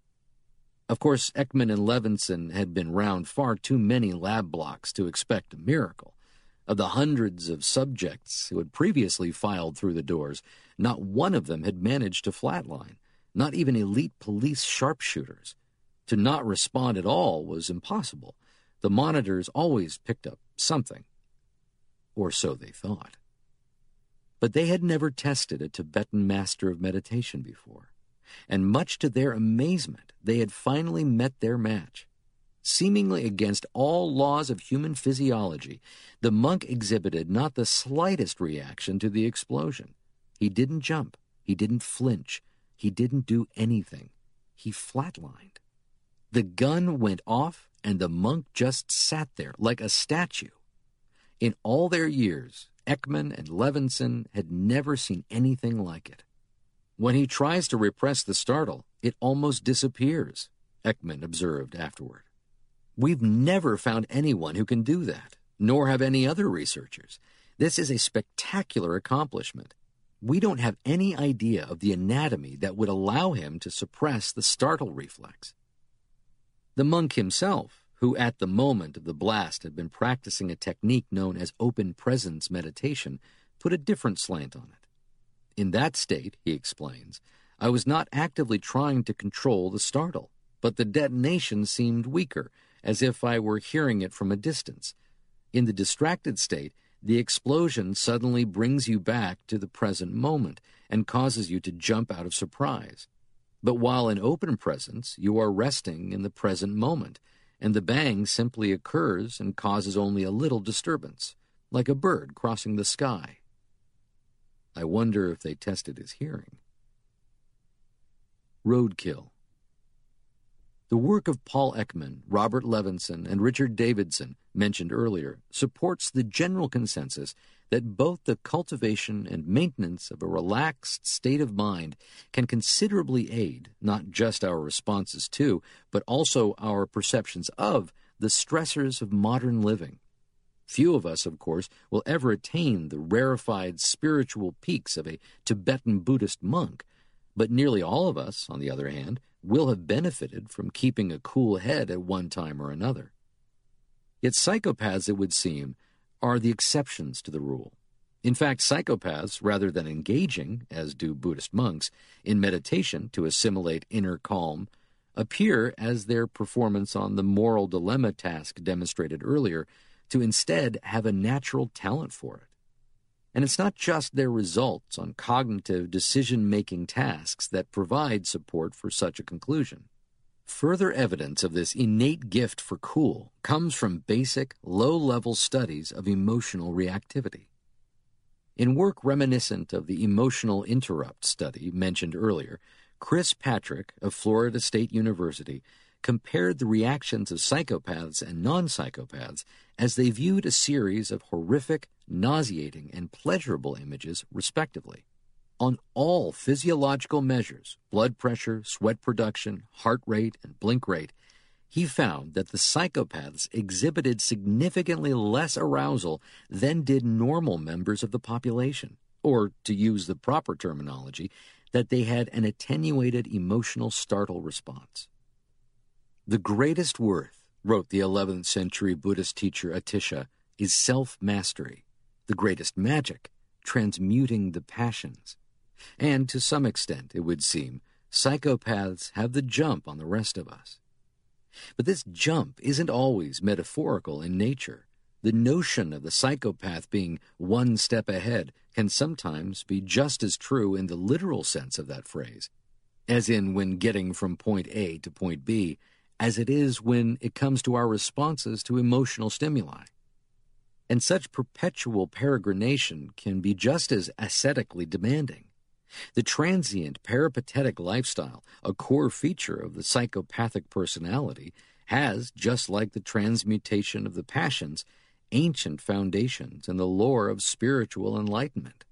Of course, Ekman and Levinson had been round far too many lab blocks to expect a miracle. Of the hundreds of subjects who had previously filed through the doors, not one of them had managed to flatline, not even elite police sharpshooters. To not respond at all was impossible. The monitors always picked up something. Or so they thought. But they had never tested a Tibetan master of meditation before, and much to their amazement, they had finally met their match. Seemingly against all laws of human physiology, the monk exhibited not the slightest reaction to the explosion. He didn't jump. He didn't flinch. He didn't do anything. He flatlined. The gun went off, and the monk just sat there like a statue. In all their years, Ekman and Levinson had never seen anything like it. When he tries to repress the startle, it almost disappears, Ekman observed afterward. We've never found anyone who can do that, nor have any other researchers. This is a spectacular accomplishment. We don't have any idea of the anatomy that would allow him to suppress the startle reflex. The monk himself, who at the moment of the blast had been practicing a technique known as open presence meditation, put a different slant on it. In that state, he explains, I was not actively trying to control the startle, but the detonation seemed weaker, as if I were hearing it from a distance. In the distracted state, the explosion suddenly brings you back to the present moment and causes you to jump out of surprise. But while in open presence, you are resting in the present moment, and the bang simply occurs and causes only a little disturbance, like a bird crossing the sky. I wonder if they tested his hearing. Roadkill. The work of Paul Ekman, Robert Levinson, and Richard Davidson, mentioned earlier, supports the general consensus that both the cultivation and maintenance of a relaxed state of mind can considerably aid not just our responses to, but also our perceptions of, the stressors of modern living. Few of us, of course, will ever attain the rarefied spiritual peaks of a Tibetan Buddhist monk, but nearly all of us, on the other hand, will have benefited from keeping a cool head at one time or another. Yet psychopaths, it would seem, are the exceptions to the rule. In fact, psychopaths, rather than engaging, as do Buddhist monks, in meditation to assimilate inner calm, appear, as their performance on the moral dilemma task demonstrated earlier, to instead have a natural talent for it. And it's not just their results on cognitive decision-making tasks that provide support for such a conclusion. Further evidence of this innate gift for cool comes from basic, low-level studies of emotional reactivity. In work reminiscent of the emotional interrupt study mentioned earlier, Chris Patrick of Florida State University compared the reactions of psychopaths and non-psychopaths as they viewed a series of horrific, nauseating, and pleasurable images, respectively. On all physiological measures, blood pressure, sweat production, heart rate, and blink rate, he found that the psychopaths exhibited significantly less arousal than did normal members of the population, or, to use the proper terminology, that they had an attenuated emotional startle response. The greatest worth, wrote the 11th century Buddhist teacher Atisha, is self-mastery. The greatest magic, transmuting the passions. And to some extent, it would seem, psychopaths have the jump on the rest of us. But this jump isn't always metaphorical in nature. The notion of the psychopath being one step ahead can sometimes be just as true in the literal sense of that phrase, as in when getting from point A to point B, as it is when it comes to our responses to emotional stimuli. And such perpetual peregrination can be just as ascetically demanding. The transient, peripatetic lifestyle, a core feature of the psychopathic personality, has, just like the transmutation of the passions, ancient foundations in the lore of spiritual enlightenment.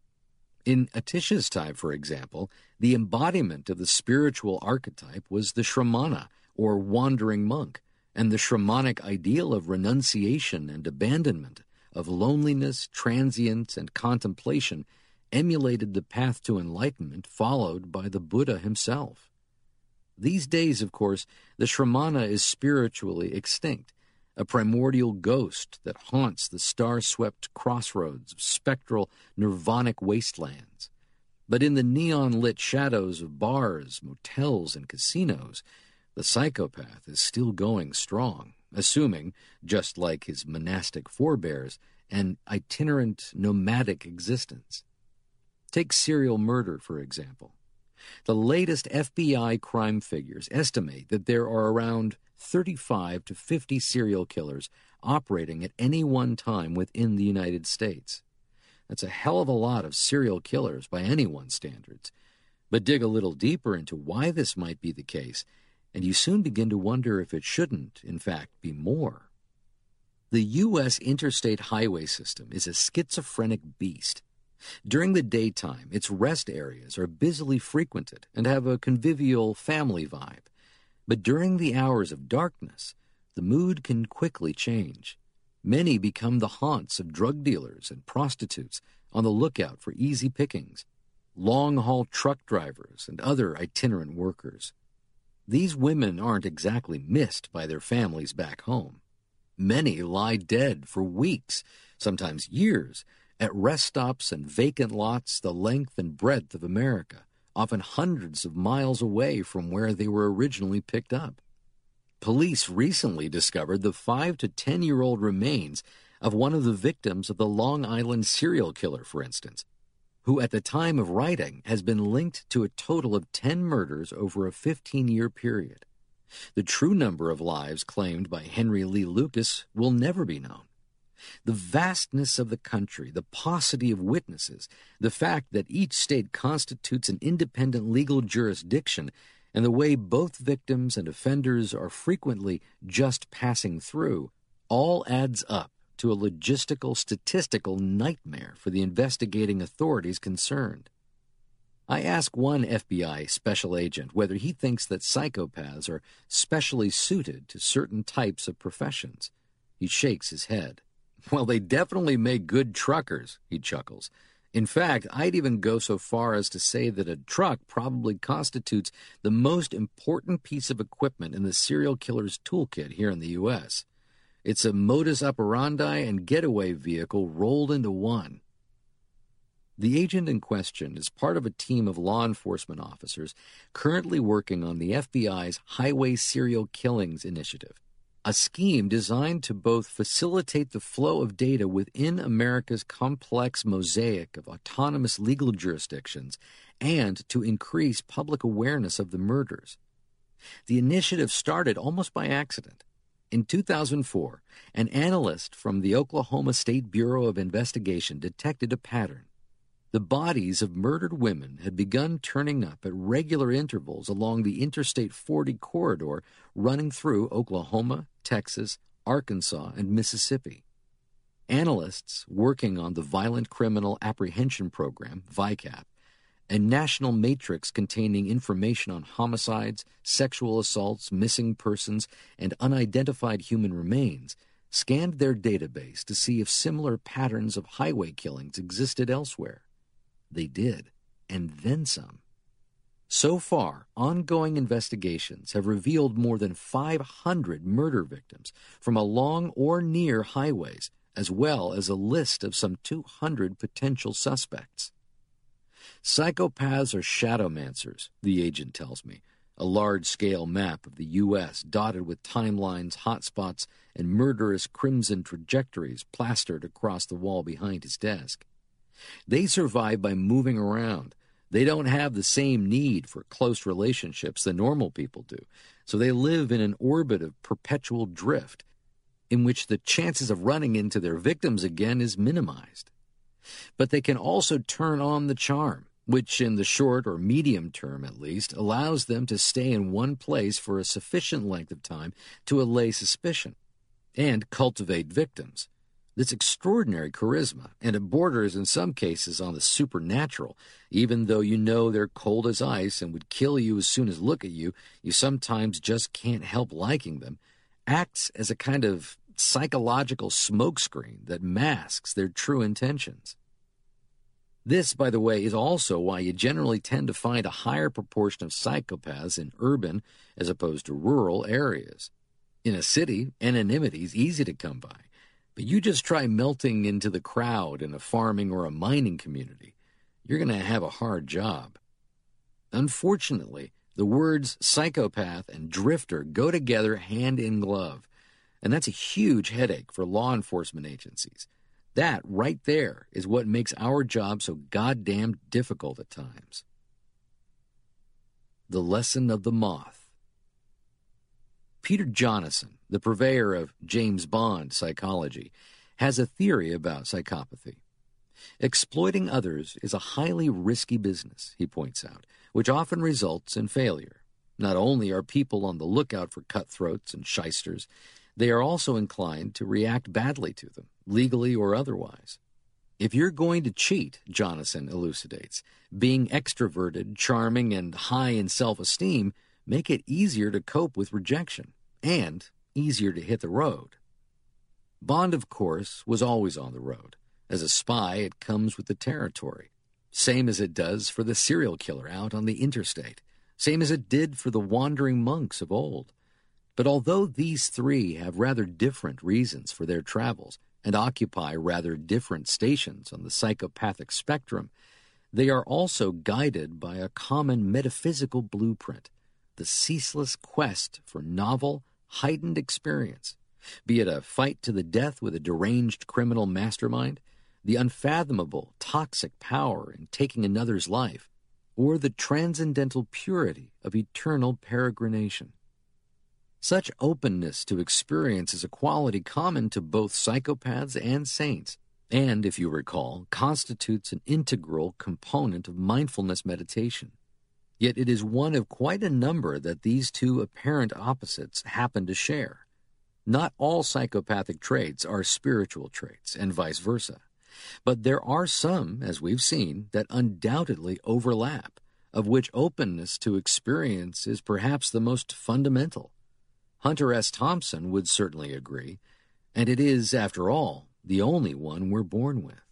In Atisha's time, for example, the embodiment of the spiritual archetype was the Shramana, or wandering monk, and the Shramanic ideal of renunciation and abandonment, of loneliness, transience, and contemplation emulated the path to enlightenment followed by the Buddha himself. These days, of course, the Shramana is spiritually extinct, a primordial ghost that haunts the star-swept crossroads of spectral, nirvanic wastelands. But in the neon-lit shadows of bars, motels, and casinos, the psychopath is still going strong, assuming, just like his monastic forebears, an itinerant, nomadic existence. Take serial murder, for example. The latest FBI crime figures estimate that there are around 35 to 50 serial killers operating at any one time within the United States. That's a hell of a lot of serial killers by anyone's standards. But dig a little deeper into why this might be the case, and you soon begin to wonder if it shouldn't, in fact, be more. The U.S. interstate highway system is a schizophrenic beast. During the daytime, its rest areas are busily frequented and have a convivial family vibe. But during the hours of darkness, the mood can quickly change. Many become the haunts of drug dealers and prostitutes on the lookout for easy pickings, long-haul truck drivers, and other itinerant workers. These women aren't exactly missed by their families back home. Many lie dead for weeks, sometimes years, at rest stops and vacant lots the length and breadth of America, often hundreds of miles away from where they were originally picked up. Police recently discovered the 5 to 10-year-old remains of one of the victims of the Long Island serial killer, for instance, who at the time of writing has been linked to a total of 10 murders over a 15-year period. The true number of lives claimed by Henry Lee Lucas will never be known. The vastness of the country, the paucity of witnesses, the fact that each state constitutes an independent legal jurisdiction, and the way both victims and offenders are frequently just passing through, all adds up to a logistical, statistical nightmare for the investigating authorities concerned. I ask one FBI special agent whether he thinks that psychopaths are specially suited to certain types of professions. He shakes his head. Well, they definitely make good truckers, he chuckles. In fact, I'd even go so far as to say that a truck probably constitutes the most important piece of equipment in the serial killer's toolkit here in the U.S. It's a modus operandi and getaway vehicle rolled into one. The agent in question is part of a team of law enforcement officers currently working on the FBI's Highway Serial Killings Initiative, a scheme designed to both facilitate the flow of data within America's complex mosaic of autonomous legal jurisdictions and to increase public awareness of the murders. The initiative started almost by accident. In 2004, an analyst from the Oklahoma State Bureau of Investigation detected a pattern. The bodies of murdered women had begun turning up at regular intervals along the Interstate 40 corridor running through Oklahoma, Texas, Arkansas, and Mississippi. Analysts working on the Violent Criminal Apprehension Program, VICAP, a national matrix containing information on homicides, sexual assaults, missing persons, and unidentified human remains, scanned their database to see if similar patterns of highway killings existed elsewhere. They did, and then some. So far, ongoing investigations have revealed more than 500 murder victims from along or near highways, as well as a list of some 200 potential suspects. Psychopaths are shadowmancers, the agent tells me, a large-scale map of the U.S. dotted with timelines, hotspots, and murderous crimson trajectories plastered across the wall behind his desk. They survive by moving around. They don't have the same need for close relationships that normal people do, so they live in an orbit of perpetual drift, in which the chances of running into their victims again is minimized. But they can also turn on the charm, which in the short or medium term at least allows them to stay in one place for a sufficient length of time to allay suspicion and cultivate victims. This extraordinary charisma, and it borders in some cases on the supernatural, even though you know they're cold as ice and would kill you as soon as look at you, you sometimes just can't help liking them, acts as a kind of psychological smokescreen that masks their true intentions. This, by the way, is also why you generally tend to find a higher proportion of psychopaths in urban as opposed to rural areas. In a city, anonymity is easy to come by, but you just try melting into the crowd in a farming or a mining community. You're going to have a hard job. Unfortunately, the words psychopath and drifter go together hand in glove, and that's a huge headache for law enforcement agencies. That right there is what makes our job so goddamn difficult at times. The Lesson of the Moth. Peter Jonassen, the purveyor of James Bond psychology, has a theory about psychopathy. Exploiting others is a highly risky business, he points out, which often results in failure. Not only are people on the lookout for cutthroats and shysters, they are also inclined to react badly to them, legally or otherwise. If you're going to cheat, Jonassen elucidates, being extroverted, charming, and high in self-esteem make it easier to cope with rejection and easier to hit the road. Bond, of course, was always on the road. As a spy, it comes with the territory, same as it does for the serial killer out on the interstate, same as it did for the wandering monks of old. But although these three have rather different reasons for their travels and occupy rather different stations on the psychopathic spectrum, they are also guided by a common metaphysical blueprint, the ceaseless quest for novel, heightened experience, be it a fight to the death with a deranged criminal mastermind, the unfathomable, toxic power in taking another's life, or the transcendental purity of eternal peregrination. Such openness to experience is a quality common to both psychopaths and saints, and, if you recall, constitutes an integral component of mindfulness meditation. Yet it is one of quite a number that these two apparent opposites happen to share. Not all psychopathic traits are spiritual traits, and vice versa. But there are some, as we've seen, that undoubtedly overlap, of which openness to experience is perhaps the most fundamental. Hunter S. Thompson would certainly agree, and it is, after all, the only one we're born with.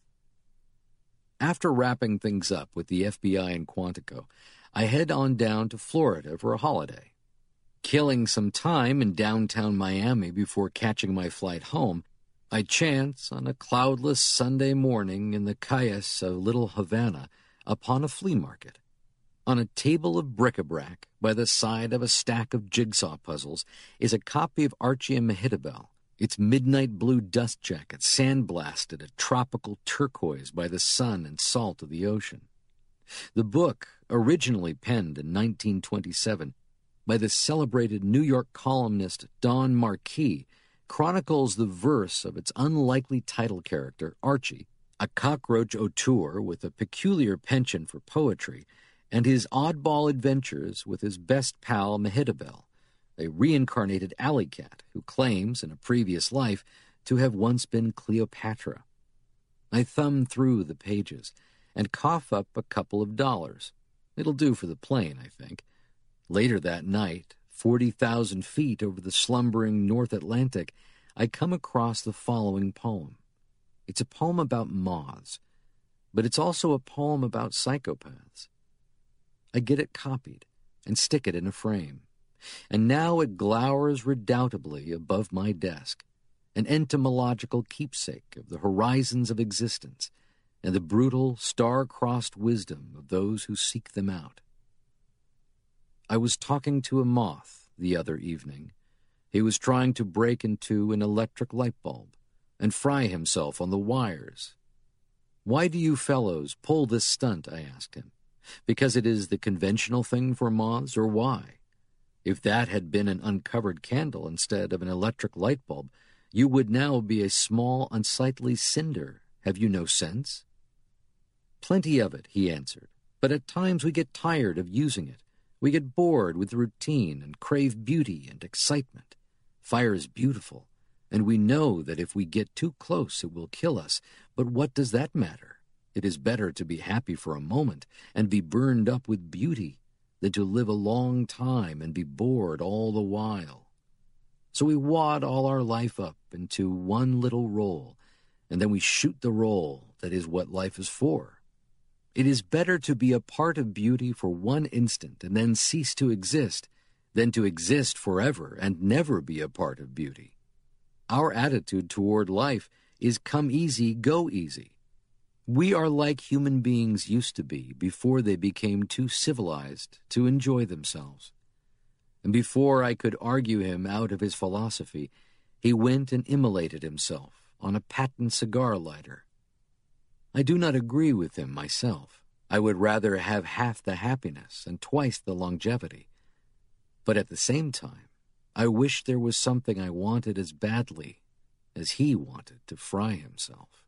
After wrapping things up with the FBI in Quantico, I head on down to Florida for a holiday. Killing some time in downtown Miami before catching my flight home, I chance on a cloudless Sunday morning in the calles of Little Havana upon a flea market. On a table of bric-a-brac, by the side of a stack of jigsaw puzzles, is a copy of Archie and Mehitabel, its midnight blue dust jacket sandblasted a tropical turquoise by the sun and salt of the ocean. The book, originally penned in 1927 by the celebrated New York columnist Don Marquis, chronicles the verse of its unlikely title character, Archie, a cockroach auteur with a peculiar penchant for poetry, and his oddball adventures with his best pal Mehitabel, a reincarnated alley cat who claims in a previous life to have once been Cleopatra. I thumb through the pages and cough up a couple of dollars. It'll do for the plane, I think. Later that night, 40,000 feet over the slumbering North Atlantic, I come across the following poem. It's a poem about moths, but it's also a poem about psychopaths. I get it copied and stick it in a frame. And now it glowers redoubtably above my desk, an entomological keepsake of the horizons of existence and the brutal, star-crossed wisdom of those who seek them out. I was talking to a moth the other evening. He was trying to break into an electric light bulb and fry himself on the wires. "Why do you fellows pull this stunt?" I asked him. "Because it is the conventional thing for moths, or why? If that had been an uncovered candle instead of an electric light bulb, you would now be a small, unsightly cinder. Have you no sense?" "Plenty of it," he answered, "but at times we get tired of using it. We get bored with routine and crave beauty and excitement. Fire is beautiful, and we know that if we get too close it will kill us, but what does that matter? It is better to be happy for a moment and be burned up with beauty than to live a long time and be bored all the while. So we wad all our life up into one little roll, and then we shoot the roll that is what life is for. It is better to be a part of beauty for one instant and then cease to exist than to exist forever and never be a part of beauty. Our attitude toward life is come easy, go easy. We are like human beings used to be before they became too civilized to enjoy themselves. And before I could argue him out of his philosophy, he went and immolated himself on a patent cigar lighter. I do not agree with him myself. I would rather have half the happiness and twice the longevity. But at the same time, I wish there was something I wanted as badly as he wanted to fry himself.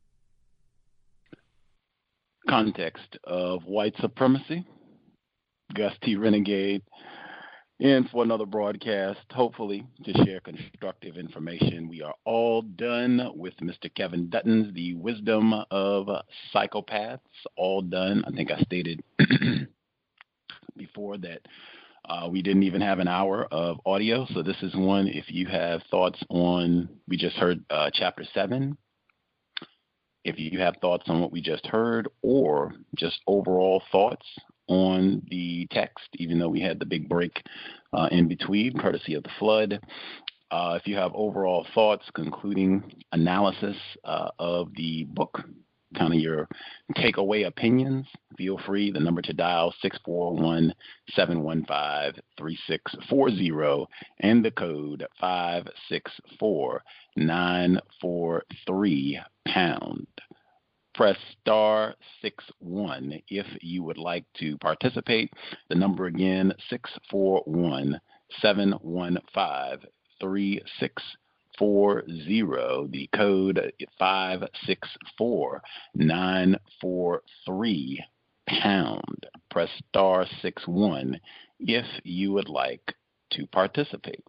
Context of white supremacy. Gus T. Renegade in for another broadcast, hopefully to share constructive information. We are all done with Mr. Kevin Dutton's The Wisdom of Psychopaths. All done. I think I stated before that we didn't even have an hour of audio. So this is one, if you have thoughts on, we just heard chapter 7. If you have thoughts on what we just heard or just overall thoughts on the text, even though we had the big break in between, courtesy of the flood. If you have overall thoughts, concluding analysis of the book, kind of your takeaway opinions, feel free. The number to dial 641-715-3640 and the code 564-943#. Press star 61 if you would like to participate. The number again, 641-715-3640. The code 564-943#. Press star 61 if you would like to participate.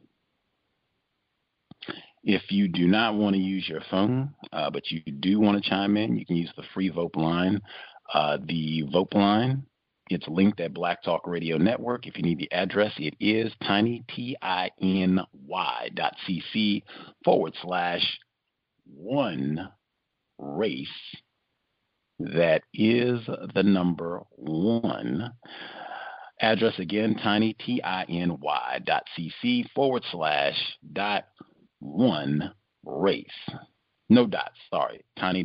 If you do not want to use your phone, but you do want to chime in, you can use the free VOP line. The VOP line, it's linked at Black Talk Radio Network. If you need the address, it is tinyty.cc/1race. That is the number 1. Address again, tinyty.cc/.1race. No dots, sorry.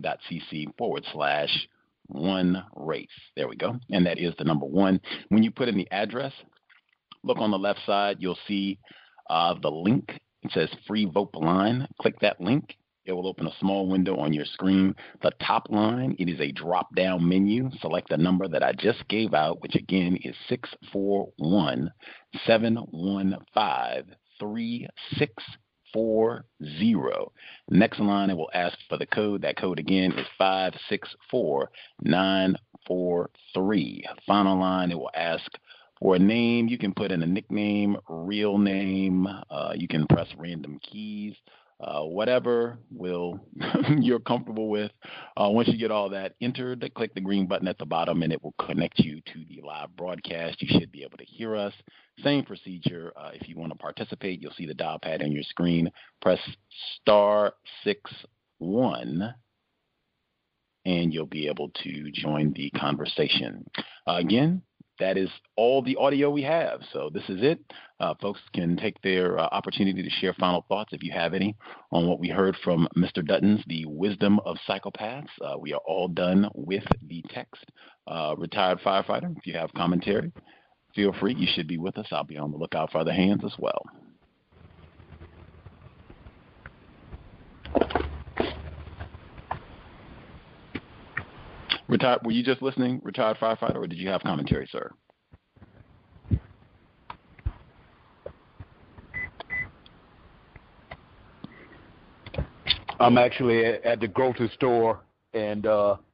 tiny.cc/1race. There we go. And that is the number 1. When you put in the address, look on the left side, you'll see the link. It says free VOP line. Click that link. It will open a small window on your screen. The top line, it is a drop-down menu. Select the number that I just gave out, which again is 641-715-3640. Next line, it will ask for the code. That code again is 564-943. Final line, it will ask for a name. You can put in a nickname, real name. You can press random keys. Whatever you're comfortable with. Once you get all that entered, click the green button at the bottom and it will connect you to the live broadcast. You should be able to hear us. Same procedure. If you want to participate, you'll see the dial pad on your screen. Press star 61 and you'll be able to join the conversation. Again, that is all the audio we have. So this is it. Folks can take their opportunity to share final thoughts, if you have any, on what we heard from Mr. Dutton's The Wisdom of Psychopaths. We are all done with the text. Retired firefighter, if you have commentary, feel free. You should be with us. I'll be on the lookout for other hands as well. Retired, were you just listening, retired firefighter, or did you have commentary, sir? I'm actually at the grocery store and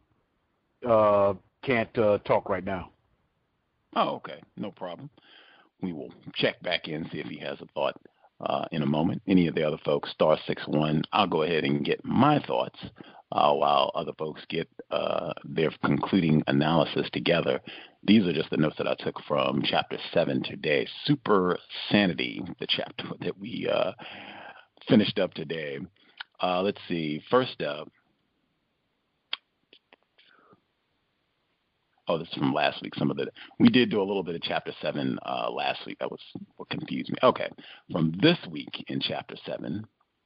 can't talk right now. Oh, okay. No problem. We will check back in, see if he has a thought in a moment. Any of the other folks, *61. I'll go ahead and get my thoughts while other folks get their concluding analysis together. These are just the notes that I took from Chapter 7 today. Super Sanity, the chapter that we finished up today. Let's see. First up. Oh, this is from last week. We did do a little bit of Chapter 7 last week. That was what confused me. Okay. From this week in Chapter 7,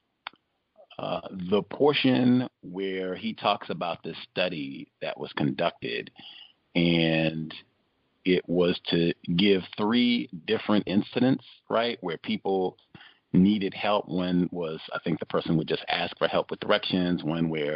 the portion where he talks about this study that was conducted, and it was to give 3 different incidents, right, where people needed help. One was, I think the person would just ask for help with directions. One where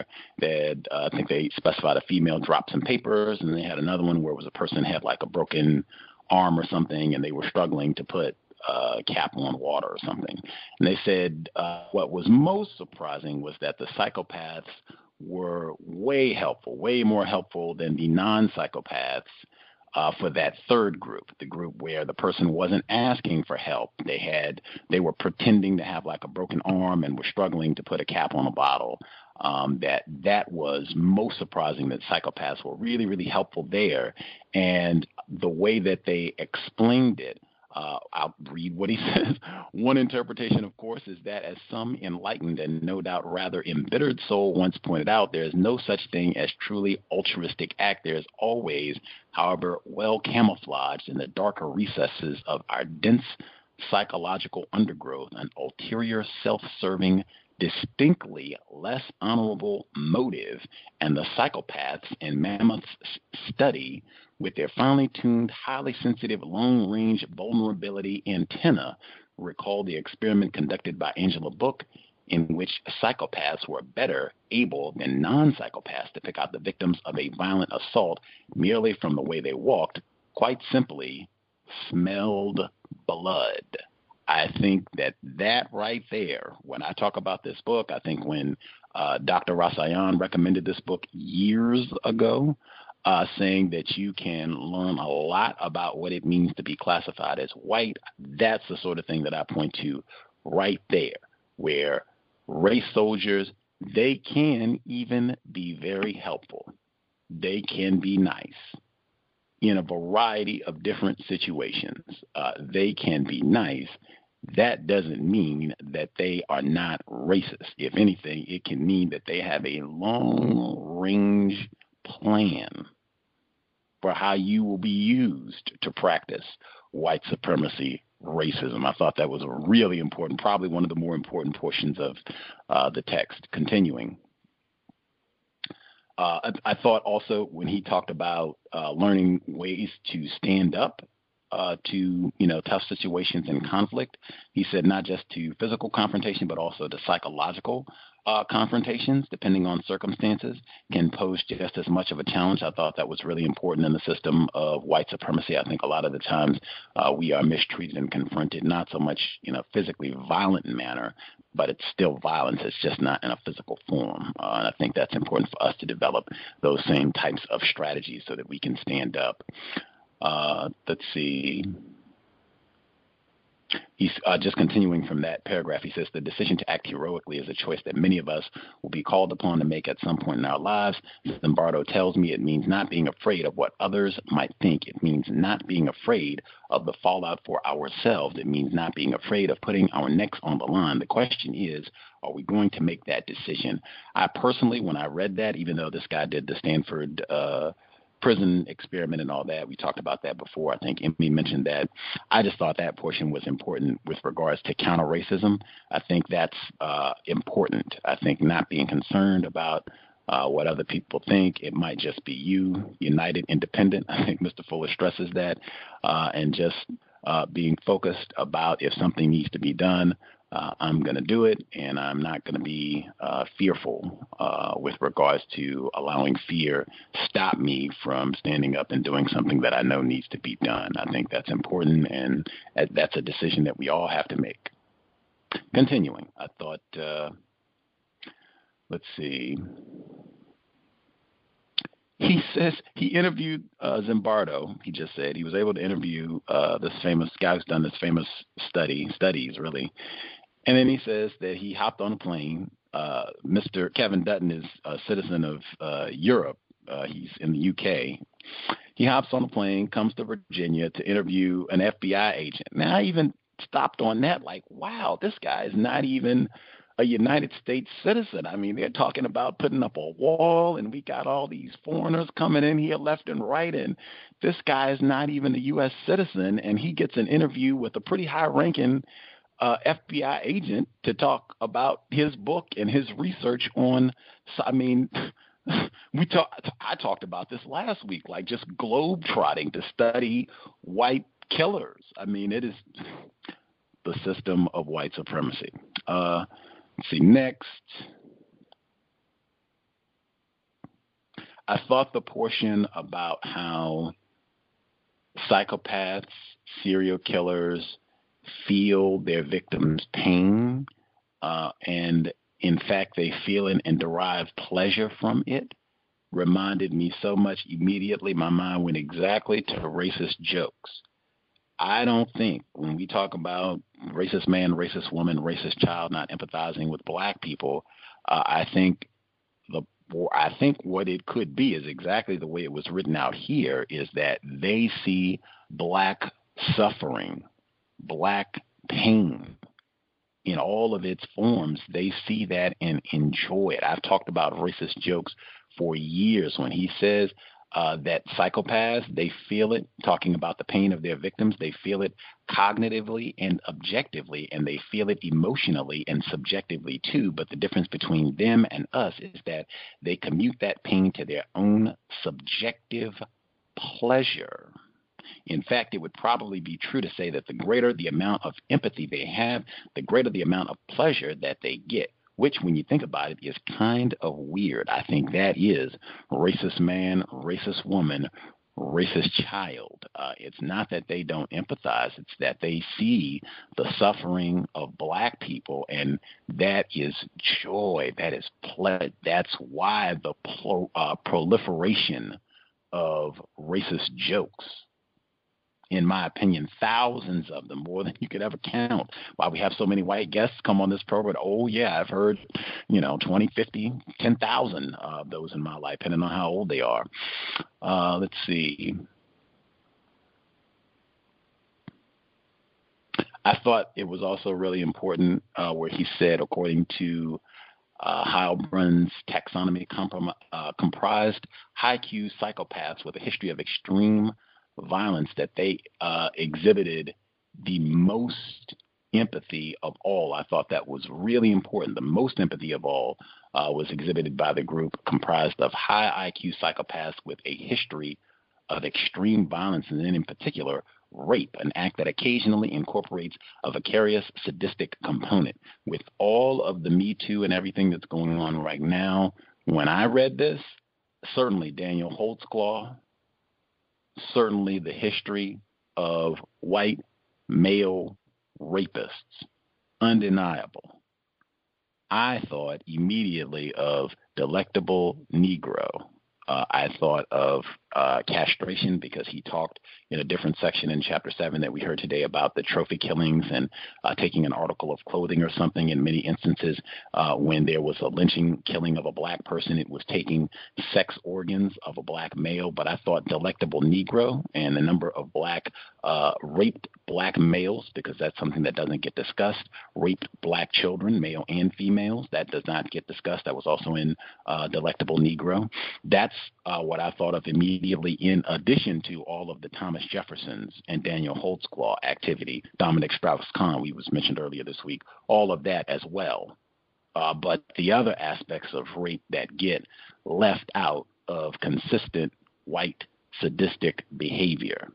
I think they specified a female dropped some papers, and they had another one where it was a person had like a broken arm or something, and they were struggling to put a cap on water or something. And they said what was most surprising was that the psychopaths were way more helpful than the non-psychopaths for that third group, the group where the person wasn't asking for help. They were pretending to have like a broken arm and were struggling to put a cap on a bottle. That was most surprising, that psychopaths were really, really helpful there. And the way that they explained it, I'll read what he says. One interpretation, of course, is that as some enlightened and no doubt rather embittered soul once pointed out, there is no such thing as truly altruistic act. There is always, however, well camouflaged in the darker recesses of our dense psychological undergrowth, an ulterior self-serving, distinctly less honorable motive, and the psychopaths in Mammoth's study, with their finely tuned, highly sensitive, long-range vulnerability antenna, recall the experiment conducted by Angela Book, in which psychopaths were better able than non-psychopaths to pick out the victims of a violent assault merely from the way they walked, quite simply smelled blood. I think that right there, when I talk about this book, I think when Dr. Rasayan recommended this book years ago, saying that you can learn a lot about what it means to be classified as white, that's the sort of thing that I point to right there, where race soldiers, they can even be very helpful. They can be nice in a variety of different situations. They can be nice. That doesn't mean that they are not racist. If anything, it can mean that they have a long-range plan for how you will be used to practice white supremacy, racism. I thought that was a really important, probably one of the more important portions of the text. Continuing. I thought also when he talked about learning ways to stand up to tough situations and conflict, he said not just to physical confrontation, but also to psychological confrontations, depending on circumstances, can pose just as much of a challenge. I thought that was really important in the system of white supremacy. I think a lot of the times we are mistreated and confronted, not so much in a physically violent manner, but it's still violence. It's just not in a physical form. And I think that's important for us to develop those same types of strategies so that we can stand up. Let's see. He's just continuing from that paragraph. He says, the decision to act heroically is a choice that many of us will be called upon to make at some point in our lives. Zimbardo tells me it means not being afraid of what others might think. It means not being afraid of the fallout for ourselves. It means not being afraid of putting our necks on the line. The question is, are we going to make that decision? I personally, when I read that, even though this guy did the Stanford prison experiment and all that. We talked about that before. I think Emmy mentioned that. I just thought that portion was important with regards to counter racism. I think that's important. I think not being concerned about what other people think. It might just be you, united, independent. I think Mr. Fuller stresses that, and just being focused about if something needs to be done. I'm going to do it, and I'm not going to be fearful with regards to allowing fear stop me from standing up and doing something that I know needs to be done. I think that's important, and that's a decision that we all have to make. Continuing, I thought, let's see. He says he interviewed Zimbardo. He just said he was able to interview this famous guy who's done this famous studies, really. And then he says that he hopped on a plane. Mr. Kevin Dutton is a citizen of Europe. He's in the UK. He hops on a plane, comes to Virginia to interview an FBI agent. Now, I even stopped on that like, wow, this guy is not even a United States citizen. I mean, they're talking about putting up a wall, and we got all these foreigners coming in here left and right, and this guy is not even a U.S. citizen, and he gets an interview with a pretty high-ranking FBI agent to talk about his book and his research on, I mean, I talked about this last week, like just globe-trotting to study white killers. I mean, it is the system of white supremacy. Let's see, next. I thought the portion about how psychopaths, serial killers feel their victims' pain, and in fact they feel it and derive pleasure from it, reminded me so much immediately. My mind went exactly to racist jokes. I don't think when we talk about racist man, racist woman, racist child not empathizing with black people, I think what it could be is exactly the way it was written out here, is that they see black suffering, black pain in all of its forms. They see that and enjoy it. I've talked about racist jokes for years. When he says that psychopaths, they feel it, talking about the pain of their victims, they feel it cognitively and objectively, and they feel it emotionally and subjectively too. But the difference between them and us is that they commute that pain to their own subjective pleasure. In fact, it would probably be true to say that the greater the amount of empathy they have, the greater the amount of pleasure that they get, which, when you think about it, is kind of weird. I think that is racist man, racist woman, racist child. It's not that they don't empathize. It's that they see the suffering of black people, and that is joy. That is pleasure. That's why the proliferation of racist jokes, in my opinion, thousands of them, more than you could ever count. Why we have so many white guests come on this program. Oh, yeah, I've heard, 20, 50, 10,000 of those in my life, depending on how old they are. Let's see. I thought it was also really important where he said, according to Heilbrun's taxonomy, comprised high-Q psychopaths with a history of extreme violence, that they exhibited the most empathy of all. I thought that was really important. The most empathy of all was exhibited by the group comprised of high IQ psychopaths with a history of extreme violence, and then in particular rape, an act that occasionally incorporates a vicarious sadistic component. With all of the Me Too and everything that's going on right now, when I read this, certainly Daniel Holtzclaw, certainly the history of white male rapists, undeniable. I thought immediately of Delectable Negro. I thought of castration, because he talked in a different section in Chapter 7 that we heard today about the trophy killings and taking an article of clothing or something. In many instances, when there was a lynching killing of a black person, it was taking sex organs of a black male. But I thought Delectable Negro and the number of raped black males, because that's something that doesn't get discussed, raped black children, male and females, that does not get discussed. That was also in Delectable Negro. That's what I thought of immediately immediately in addition to all of the Thomas Jeffersons and Daniel Holtzclaw activity, Dominic Strauss-Kahn, we was mentioned earlier this week, all of that as well. But the other aspects of rape that get left out of consistent white sadistic behavior.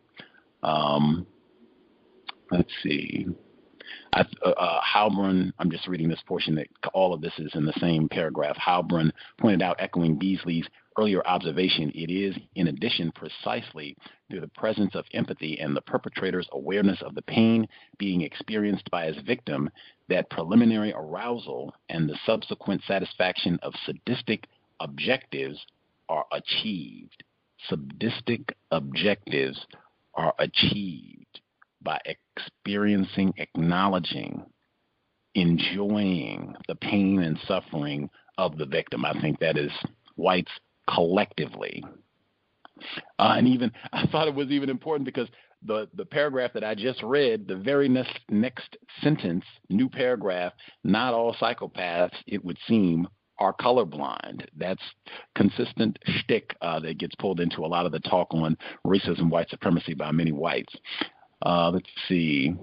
Let's see. Halbrun, I'm just reading this portion that all of this is in the same paragraph. Halbrun pointed out, echoing Beasley's earlier observation, it is, in addition, precisely through the presence of empathy and the perpetrator's awareness of the pain being experienced by his victim that preliminary arousal and the subsequent satisfaction of sadistic objectives are achieved. Sadistic objectives are achieved by experiencing, acknowledging, enjoying the pain and suffering of the victim. I think that is whites collectively. And even I thought it was even important because the paragraph that I just read, the very next sentence, new paragraph, not all psychopaths, it would seem, are colorblind. That's consistent shtick that gets pulled into a lot of the talk on racism, white supremacy by many whites. Let's see.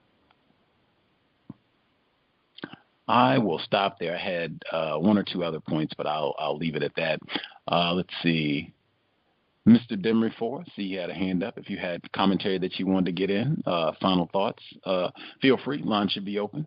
I will stop there. I had one or two other points, but I'll leave it at that. Let's see. Mr. Demery, see you had a hand up. If you had commentary that you wanted to get in, final thoughts, feel free. Line should be open.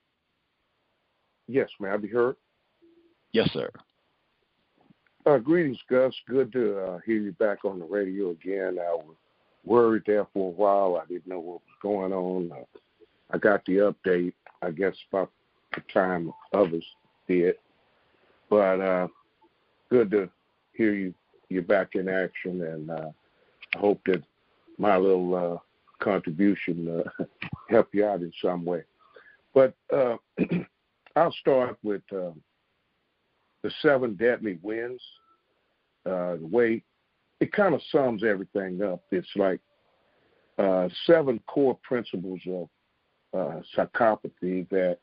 Yes, may I be heard? Yes, sir. Greetings, Gus. Good to hear you back on the radio again. I was worried there for a while. I didn't know what was going on. I got the update, I guess, about the time others did. But good to hear you're back in action, and I hope that my little contribution helped you out in some way. But I'll start with the 7 deadly winds. The way it kind of sums everything up. It's like 7 core principles of psychopathy that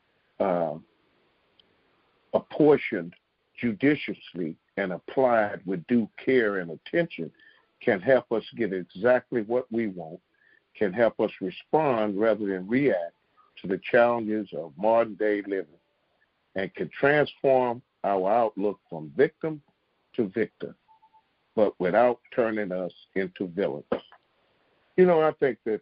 apportioned judiciously and applied with due care and attention can help us get exactly what we want, can help us respond rather than react to the challenges of modern day living, and can transform our outlook from victim to victor, but without turning us into villains. You know, I think that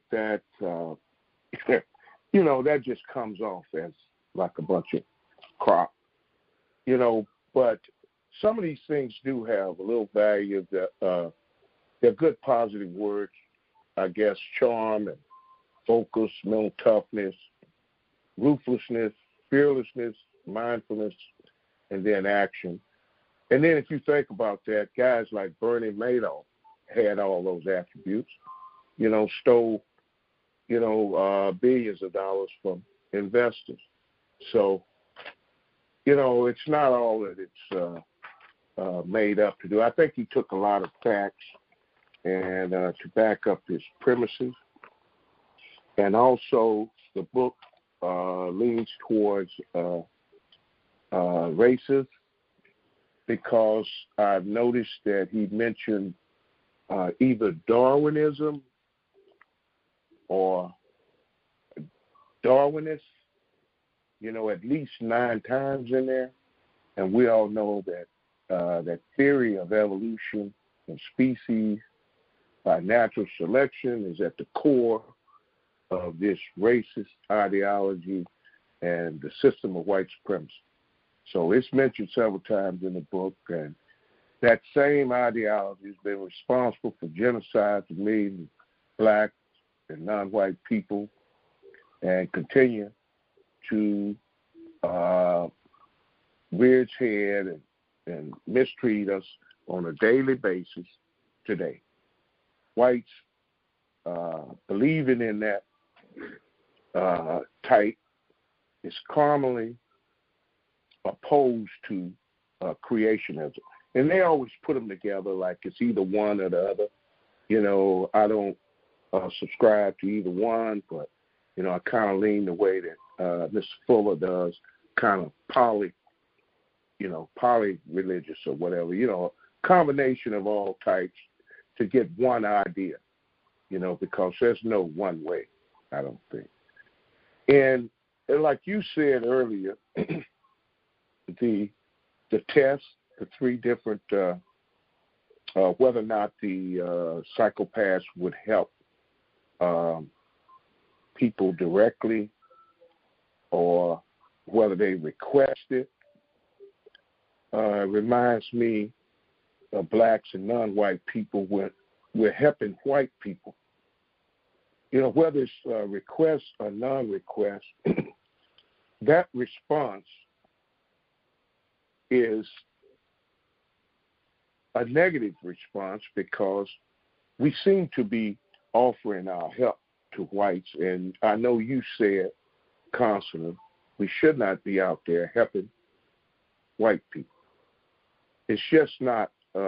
you know, that just comes off as like a bunch of crop, you know, but some of these things do have a little value. That they're good positive words, I guess: charm and focus, mental toughness, ruthlessness, fearlessness, mindfulness, and then action. And then if you think about that, guys like Bernie Madoff had all those attributes, you know, stole, you know, billions of dollars from investors. So, you know, it's not all that it's made up to do. I think he took a lot of facts and to back up his premises. And also the book leans towards racist, because I've noticed that he mentioned either Darwinism or Darwinists, you know, at least 9 times in there. And we all know that that theory of evolution and species by natural selection is at the core of this racist ideology and the system of white supremacy. So it's mentioned several times in the book, and that same ideology has been responsible for genocide of millions of black and non-white people, and continue to rear its head and mistreat us on a daily basis today. Whites believing in that type is commonly opposed to creationism. And they always put them together like it's either one or the other. You know, I don't subscribe to either one, but, you know, I kind of lean the way that Mr. Fuller does, kind of poly-religious or whatever, you know, a combination of all types to get one idea, because there's no one way, I don't think. And like you said earlier, the test, the three different, whether or not the psychopaths would help people directly or whether they request it, reminds me of blacks and non-white people. We're helping white people. Whether it's request or non-request, that response is a negative response because we seem to be offering our help to whites. And I know you said, Constantly, we should not be out there helping white people. It's just not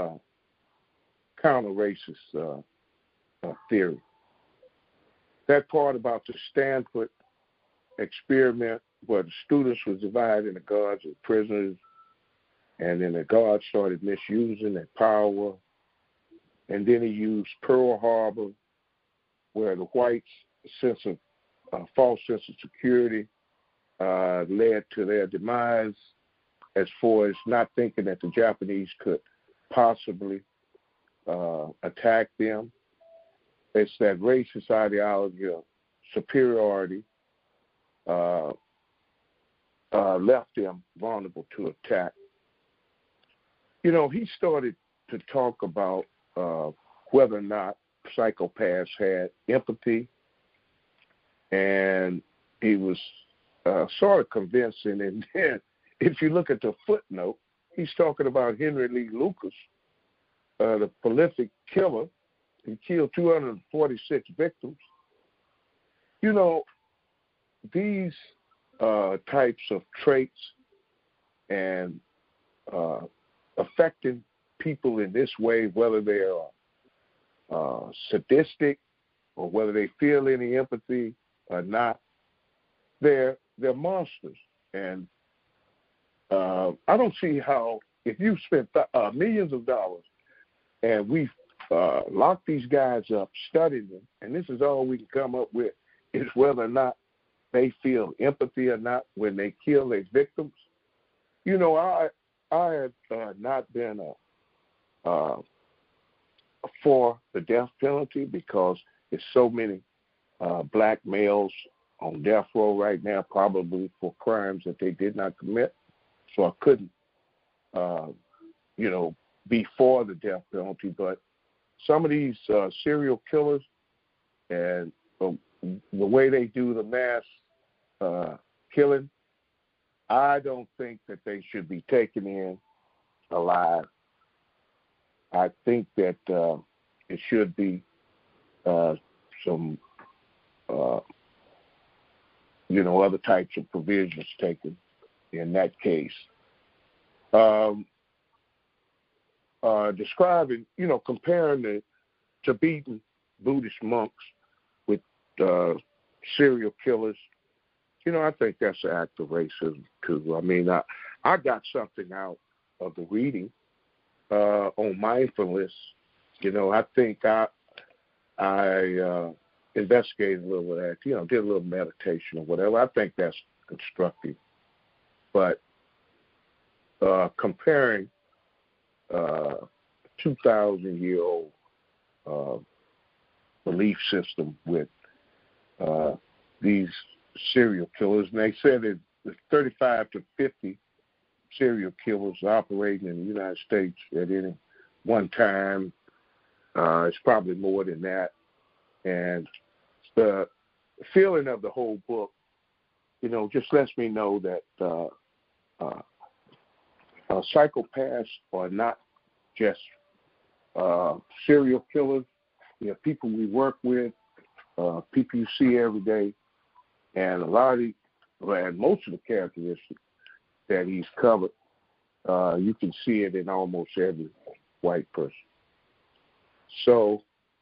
counter-racist theory. That part about the Stanford experiment where the students were divided into guards and prisoners, and then the guards started misusing their power, and then he used Pearl Harbor, where the whites' false sense of security led to their demise, as far as not thinking that the Japanese could possibly attack them. It's that racist ideology of superiority left them vulnerable to attack. He started to talk about whether or not psychopaths had empathy, and he was sort of convincing. And then, if you look at the footnote, he's talking about Henry Lee Lucas, the prolific killer. He killed 246 victims. These types of traits and affecting people in this way, whether they are sadistic or whether they feel any empathy or not, they're monsters. And I don't see how, if you spent millions of dollars and we've locked these guys up, studied them, and this is all we can come up with, is whether or not they feel empathy or not when they kill their victims. I have not been for the death penalty because there's so many black males on death row right now, probably for crimes that they did not commit. So I couldn't, be for the death penalty. But some of these serial killers and the way they do the mass killing, I don't think that they should be taken in alive. I think that it should be some, other types of provisions taken in that case. Describing, comparing the Tibetan Buddhist monks with serial killers, I think that's an act of racism too. I mean, I got something out of the reading on mindfulness. I think I investigated a little of that, did a little meditation or whatever. I think that's constructive. But comparing 2,000-year-old belief system with these serial killers, and they said that there's 35 to 50 serial killers operating in the United States at any one time. It's probably more than that. And the feeling of the whole book, just lets me know that psychopaths are not just serial killers. People we work with, people you see every day, and most of the characteristics that he's covered, you can see it in almost every white person. So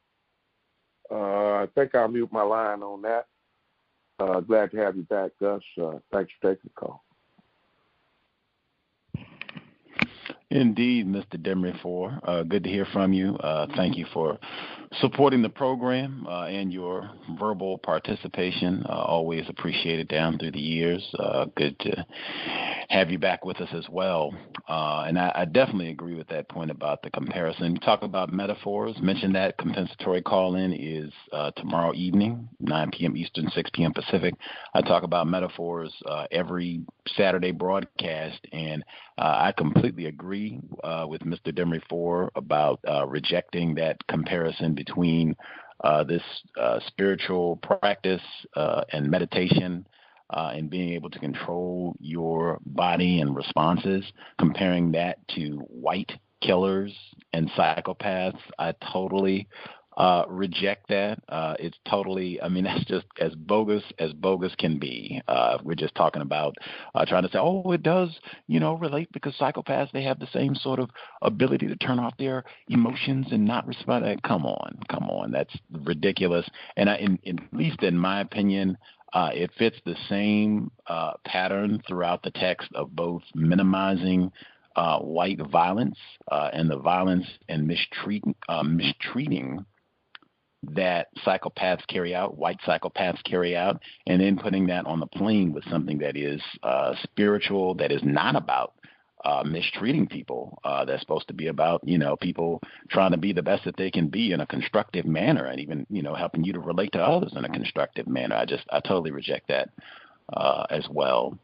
I think I'll mute my line on that. Glad to have you back, Gus. Thanks for taking the call. Indeed, Mr. Demry-Four. Good to hear from you. Thank you for supporting the program and your verbal participation. Always appreciated down through the years. Good to have you back with us as well. And I definitely agree with that point about the comparison. Talk about metaphors. Mention that compensatory call-in is tomorrow evening, 9 p.m. Eastern, 6 p.m. Pacific. I talk about metaphors every Saturday broadcast, and I completely agree with Mr. Demry-Four about rejecting that comparison between this spiritual practice and meditation and being able to control your body and responses, comparing that to white killers and psychopaths. I totally reject that. It's totally, I mean, that's just as bogus can be. We're just talking about trying to say, oh, it does, relate because psychopaths, they have the same sort of ability to turn off their emotions and not respond. Come on. That's ridiculous. And at least in my opinion, it fits the same pattern throughout the text of both minimizing white violence and the violence and mistreating that psychopaths carry out, white psychopaths carry out, and then putting that on the plane with something that is spiritual, that is not about mistreating people. That's supposed to be about, people trying to be the best that they can be in a constructive manner and even, helping you to relate to others in a constructive manner. I totally reject that as well.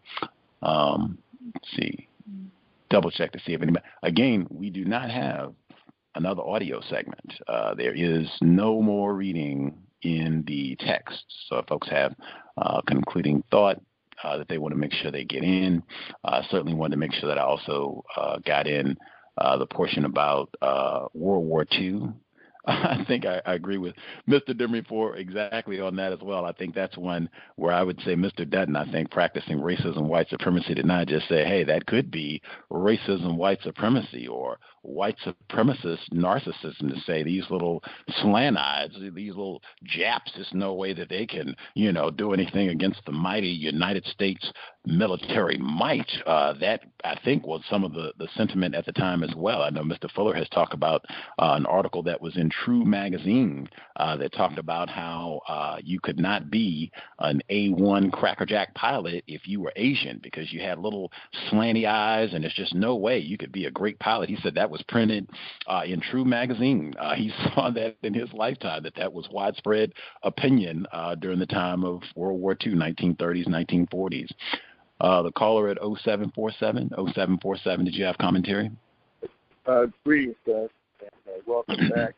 Let's see. Double check to see if anybody, again, we do not have another audio segment. There is no more reading in the text. So if folks have concluding thought that they want to make sure they get in, certainly wanted to make sure that I also got in the portion about World War II. I think I agree with Mr. Demry-Four exactly on that as well. I think that's one where I would say Mr. Dutton, I think practicing racism, white supremacy did not just say, hey, that could be racism, white supremacy, or white supremacist narcissism to say these little slant eyes, these little Japs, there's no way that they can, do anything against the mighty United States military might. That, I think, was some of the sentiment at the time as well. I know Mr. Fuller has talked about an article that was in True magazine that talked about how you could not be an A1 crackerjack pilot if you were Asian because you had little slanty eyes and there's just no way you could be a great pilot. He said that was printed in True magazine. He saw that in his lifetime, that was widespread opinion during the time of World War II, 1930s, 1940s. The caller at 0747, did you have commentary? Greetings, Doug, and welcome back.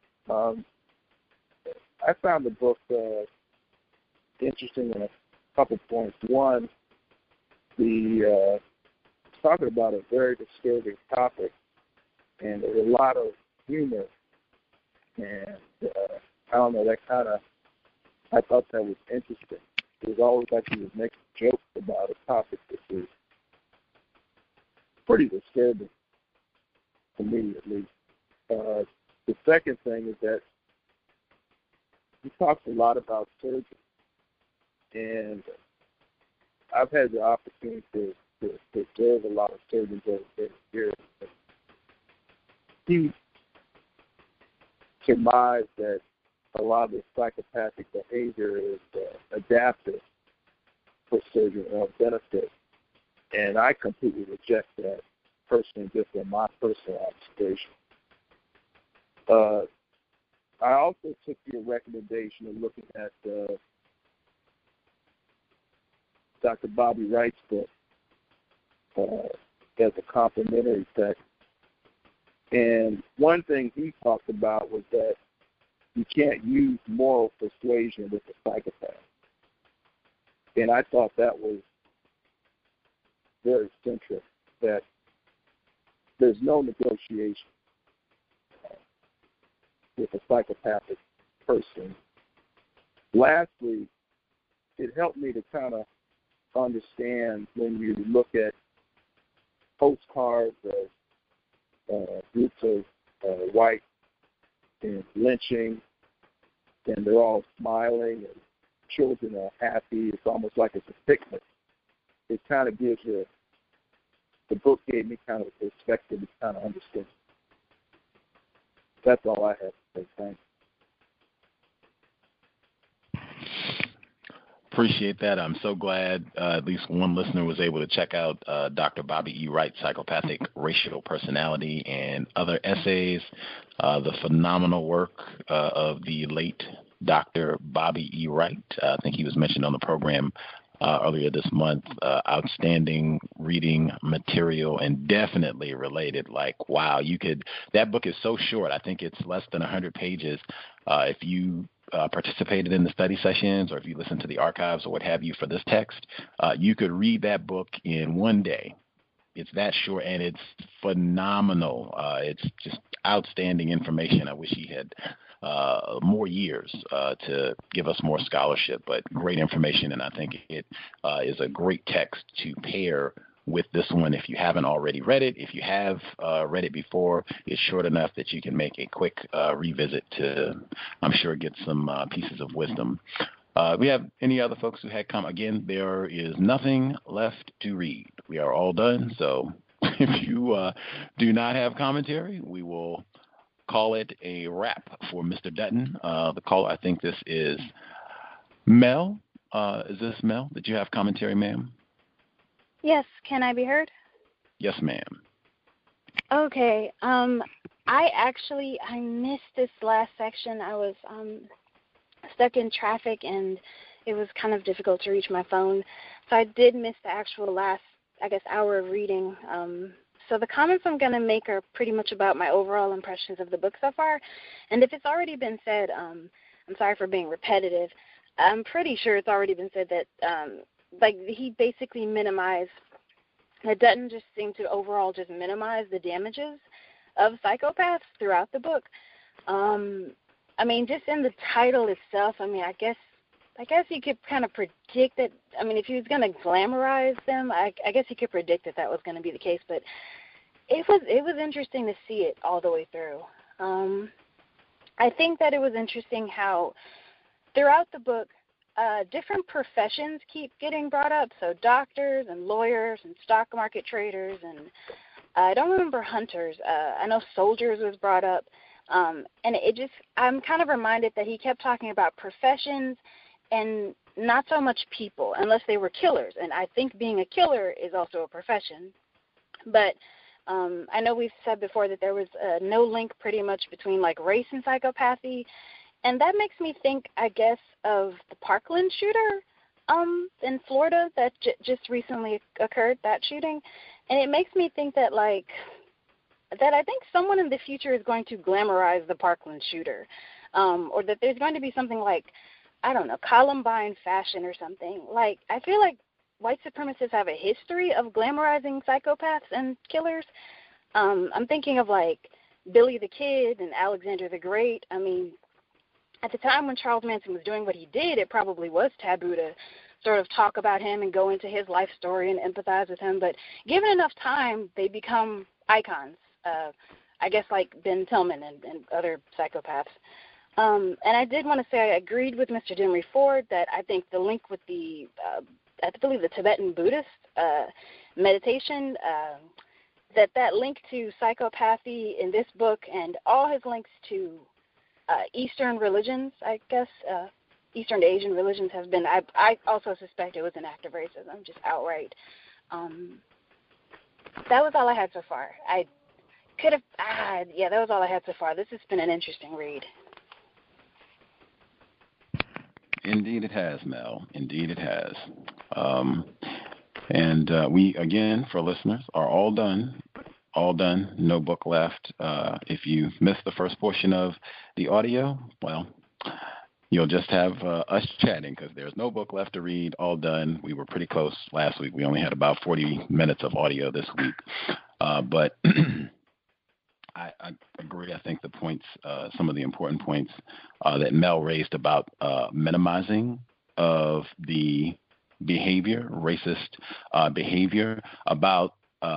I found the book interesting in a couple points. One, talking about a very disturbing topic, and there's a lot of humor, and I don't know, I thought that was interesting. It was always like he was making jokes about a topic that was pretty disturbing to me, at least. The second thing is that he talks a lot about surgery, and I've had the opportunity to observe a lot of surgeons over the years. He surmised that a lot of the psychopathic behavior is adaptive for surgery benefit, and I completely reject that personally, just in my personal observation. I also took your recommendation of looking at Dr. Bobby Wright's book as a complementary text. And one thing he talked about was that you can't use moral persuasion with a psychopath. And I thought that was very central, that there's no negotiation with a psychopathic person. Lastly, it helped me to kind of understand when you look at postcards of groups of white and lynching, and they're all smiling and children are happy. It's almost like it's a picnic. It kind of gives you, the book gave me kind of a perspective. It kind of understand. That's all I have to say. Thanks. Appreciate that. I'm so glad at least one listener was able to check out Dr. Bobby E. Wright's Psychopathic Racial Personality and other essays, the phenomenal work of the late Dr. Bobby E. Wright. I think he was mentioned on the program earlier this month. Outstanding reading material and definitely related. Like, wow, that book is so short. I think it's less than 100 pages. If you participated in the study sessions or if you listen to the archives or what have you for this text, you could read that book in one day. It's that short and it's phenomenal. It's just outstanding information. I wish he had more years to give us more scholarship, but great information. And I think it is a great text to pair with this one if you haven't already read it. If you have read it before, it's short enough that you can make a quick revisit to, I'm sure, get some pieces of wisdom. We have any other folks who had come? Again, there is nothing left to read. We are all done. So if you do not have commentary, we will call it a wrap for Mr. Dutton. The caller, I think this is Mel. Is this Mel? Did you have commentary, ma'am? Yes, can I be heard? Yes, ma'am. Okay. I missed this last section. I was stuck in traffic and it was kind of difficult to reach my phone. So I did miss the actual last, hour of reading. So the comments I'm going to make are pretty much about my overall impressions of the book so far. And if it's already been said, I'm sorry for being repetitive. I'm pretty sure it's already been said that he basically minimized, it doesn't just seem to overall just minimize the damages of psychopaths throughout the book. Just in the title itself, I guess you could kind of predict that. If he was going to glamorize them, I guess you could predict that was going to be the case. But it was interesting to see it all the way through. I think that it was interesting how throughout the book, different professions keep getting brought up. So doctors and lawyers and stock market traders and I don't remember hunters. I know soldiers was brought up. And I'm kind of reminded that he kept talking about professions and not so much people, unless they were killers. And I think being a killer is also a profession. But I know we've said before that there was no link pretty much between race and psychopathy. And that makes me think, of the Parkland shooter in Florida that just recently occurred, that shooting. And it makes me think that, that I think someone in the future is going to glamorize the Parkland shooter, or that there's going to be something like, I don't know, Columbine fashion or something. I feel like white supremacists have a history of glamorizing psychopaths and killers. I'm thinking of, Billy the Kid and Alexander the Great. At the time when Charles Manson was doing what he did, it probably was taboo to sort of talk about him and go into his life story and empathize with him. But given enough time, they become icons. Like Ben Tillman and other psychopaths. And I did want to say I agreed with Mr. Demery Ford that I think the link with the, I believe the Tibetan Buddhist meditation, that link to psychopathy in this book and all his links to Eastern religions, Eastern Asian religions have been, I also suspect it was an act of racism, just outright. That was all I had so far. That was all I had so far. This has been an interesting read. Indeed it has, Mel. Indeed it has. And we, again, for listeners, are all done. All done. No book left. If you missed the first portion of the audio, well, you'll just have us chatting because there's no book left to read. All done. We were pretty close last week. We only had about 40 minutes of audio this week. But I agree. I think the points, some of the important points that Mel raised about minimizing of the behavior, racist behavior, about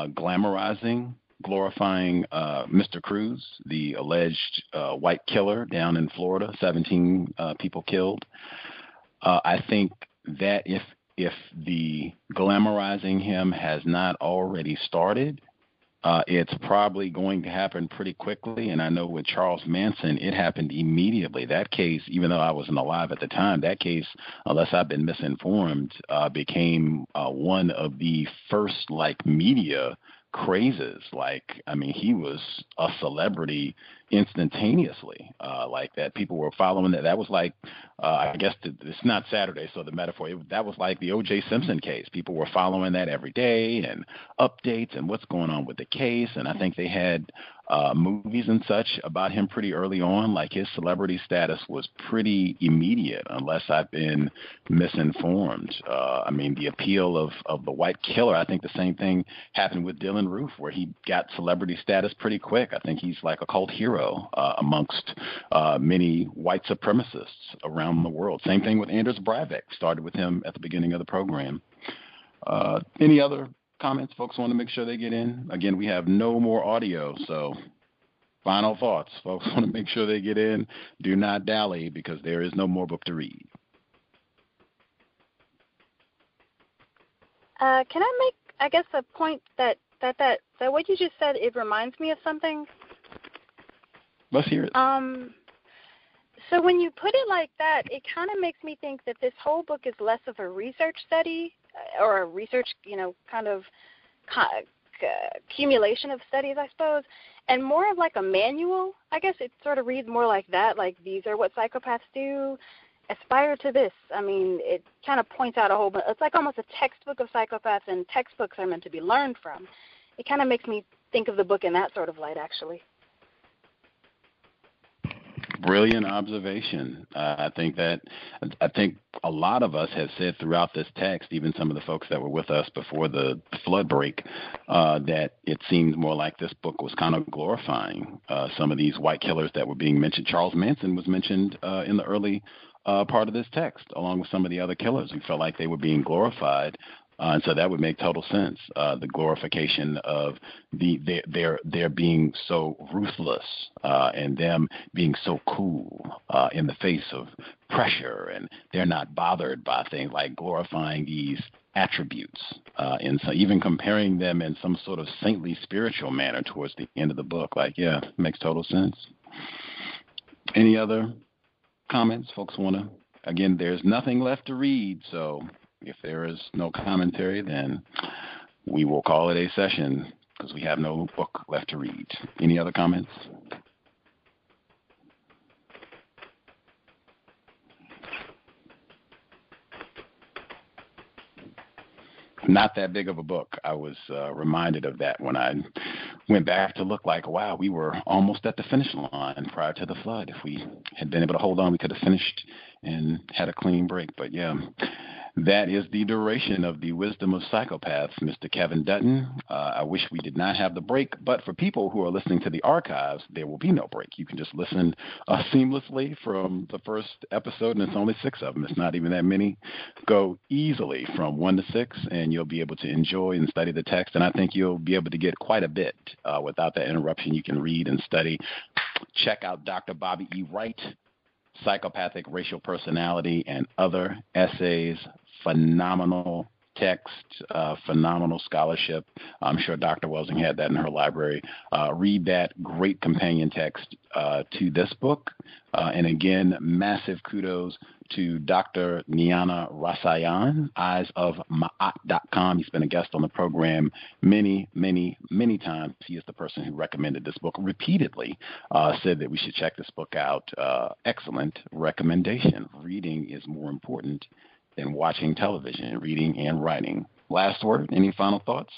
glorifying Mr. Cruz, the alleged white killer down in Florida, 17 people killed. I think that if the glamorizing him has not already started, It's probably going to happen pretty quickly. And I know with Charles Manson, it happened immediately. That case, even though I wasn't alive at the time, that case, unless I've been misinformed, became one of the first media crazes. He was a celebrity instantaneously, like that. People were following that. That was I guess it's not Saturday, so the metaphor, that was like the O.J. Simpson case. People were following that every day and updates and what's going on with the case. And I think they had movies and such about him pretty early on. Like, his celebrity status was pretty immediate, unless I've been misinformed. The appeal of the white killer, I think the same thing happened with Dylan Roof, where he got celebrity status pretty quick. I think he's like a cult hero amongst many white supremacists around the world. Same thing with Anders Breivik. Started with him at the beginning of the program. Any other comments folks want to make sure they get in? Again, we have no more audio, so final thoughts. Folks want to make sure they get in. Do not dally, because there is no more book to read. Can I make, I guess, a point that what you just said, it reminds me of something? Let's hear it. So when you put it like that, it kind of makes me think that this whole book is less of a research study or a research, kind of accumulation of studies, I suppose, and more of like a manual. I guess it sort of reads more like that, like these are what psychopaths do. Aspire to this. It kind of points out a whole bunch. It's like almost a textbook of psychopaths, and textbooks are meant to be learned from. It kind of makes me think of the book in that sort of light, actually. Brilliant observation. I think a lot of us have said throughout this text, even some of the folks that were with us before the flood break, that it seems more like this book was kind of glorifying some of these white killers that were being mentioned. Charles Manson was mentioned in the early part of this text, along with some of the other killers who felt like they were being glorified. And so that would make total sense. The glorification of their being so ruthless and them being so cool in the face of pressure, and they're not bothered by things, like glorifying these attributes, and so even comparing them in some sort of saintly spiritual manner towards the end of the book. Makes total sense. Any other comments folks want to? Again, there's nothing left to read, so if there is no commentary, then we will call it a session, because we have no book left to read. Any other comments? Not that big of a book. I was reminded of that when I went back to look, wow, we were almost at the finish line prior to the flood. If we had been able to hold on, we could have finished and had a clean break. But yeah, that is the duration of The Wisdom of Psychopaths, Mr. Kevin Dutton. I wish we did not have the break, but for people who are listening to the archives, there will be no break. You can just listen seamlessly from the first episode, and it's only 6 of them. It's not even that many. Go easily from 1 to 6, and you'll be able to enjoy and study the text, and I think you'll be able to get quite a bit without that interruption. You can read and study. Check out Dr. Bobby E. Wright, Psychopathic Racial Personality and Other Essays. Phenomenal text, phenomenal scholarship. I'm sure Dr. Welsing had that in her library. Read that great companion text to this book. And again, massive kudos to Dr. Niana Rasayan, eyesofma'at.com. He's been a guest on the program many, many, many times. He is the person who recommended this book repeatedly, said that we should check this book out. Excellent recommendation. Reading is more important than watching television, reading and writing. Last word, any final thoughts?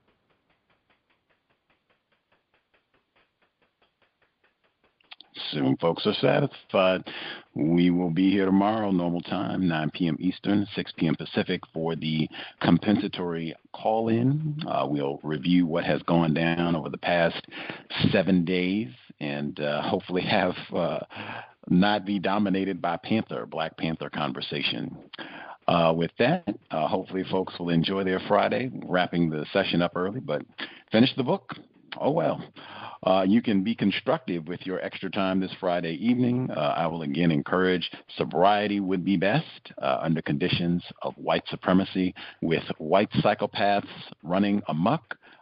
Soon folks are satisfied. We will be here tomorrow, normal time, 9 p.m. Eastern, 6 p.m. Pacific, for the compensatory call-in. We'll review what has gone down over the past 7 days, and hopefully have not be dominated by Black Panther conversation. With that, hopefully folks will enjoy their Friday, wrapping the session up early, but finish the book. Oh, well. You can be constructive with your extra time this Friday evening. I will again encourage sobriety would be best under conditions of white supremacy, with white psychopaths running amok.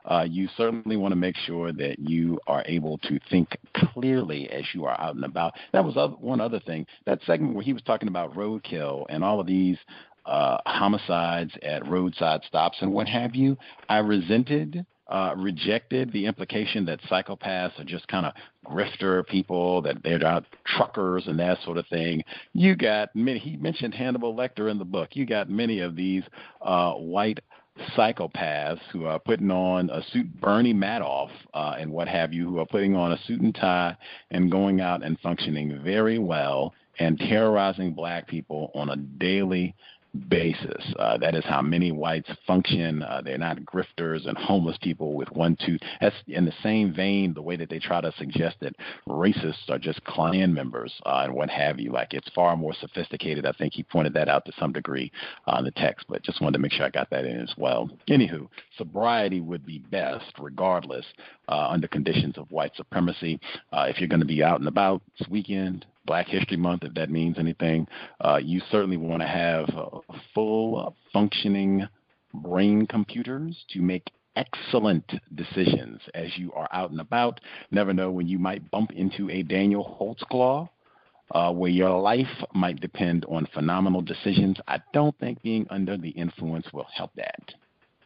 you certainly want to make sure that you are able to think clearly as you are out and about. That was one other thing. That segment where he was talking about roadkill and all of these homicides at roadside stops and what have you, I rejected the implication that psychopaths are just kind of grifter people, that they're not truckers and that sort of thing. You got many, he mentioned Hannibal Lecter in the book. You got many of these white psychopaths who are putting on a suit, Bernie Madoff and what have you, who are putting on a suit and tie and going out and functioning very well and terrorizing black people on a daily basis. That is how many whites function. They're not grifters and homeless people with one tooth. That's in the same vein, the way that they try to suggest that racists are just Klan members and what have you. Like, it's far more sophisticated. I think he pointed that out to some degree in the text, but just wanted to make sure I got that in as well. Anywho, sobriety would be best regardless under conditions of white supremacy. If you're going to be out and about this weekend, Black History Month, if that means anything, you certainly want to have full functioning brain computers to make excellent decisions as you are out and about. Never know when you might bump into a Daniel Holtzclaw, where your life might depend on phenomenal decisions. I don't think being under the influence will help that.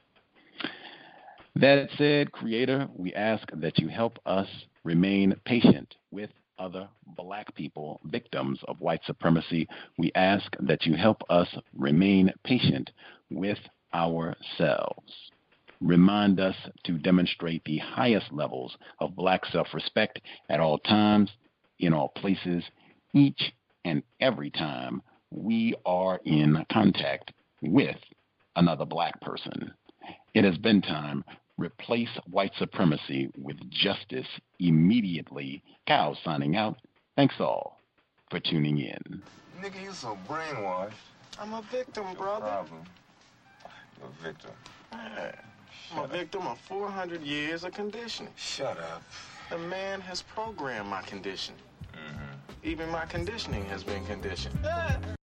That said, Creator, we ask that you help us remain patient with other black people, victims of white supremacy. We ask that you help us remain patient with ourselves. Remind us to demonstrate the highest levels of black self-respect at all times, in all places, each and every time we are in contact with another black person. It has been time. Replace white supremacy with justice immediately. Cow signing out. Thanks all for tuning in. Nigga, you so brainwashed. I'm a victim, brother. Problem. You're a victim. I'm a victim of 400 years of conditioning. Shut up. The man has programmed my conditioning. Even my conditioning has been conditioned.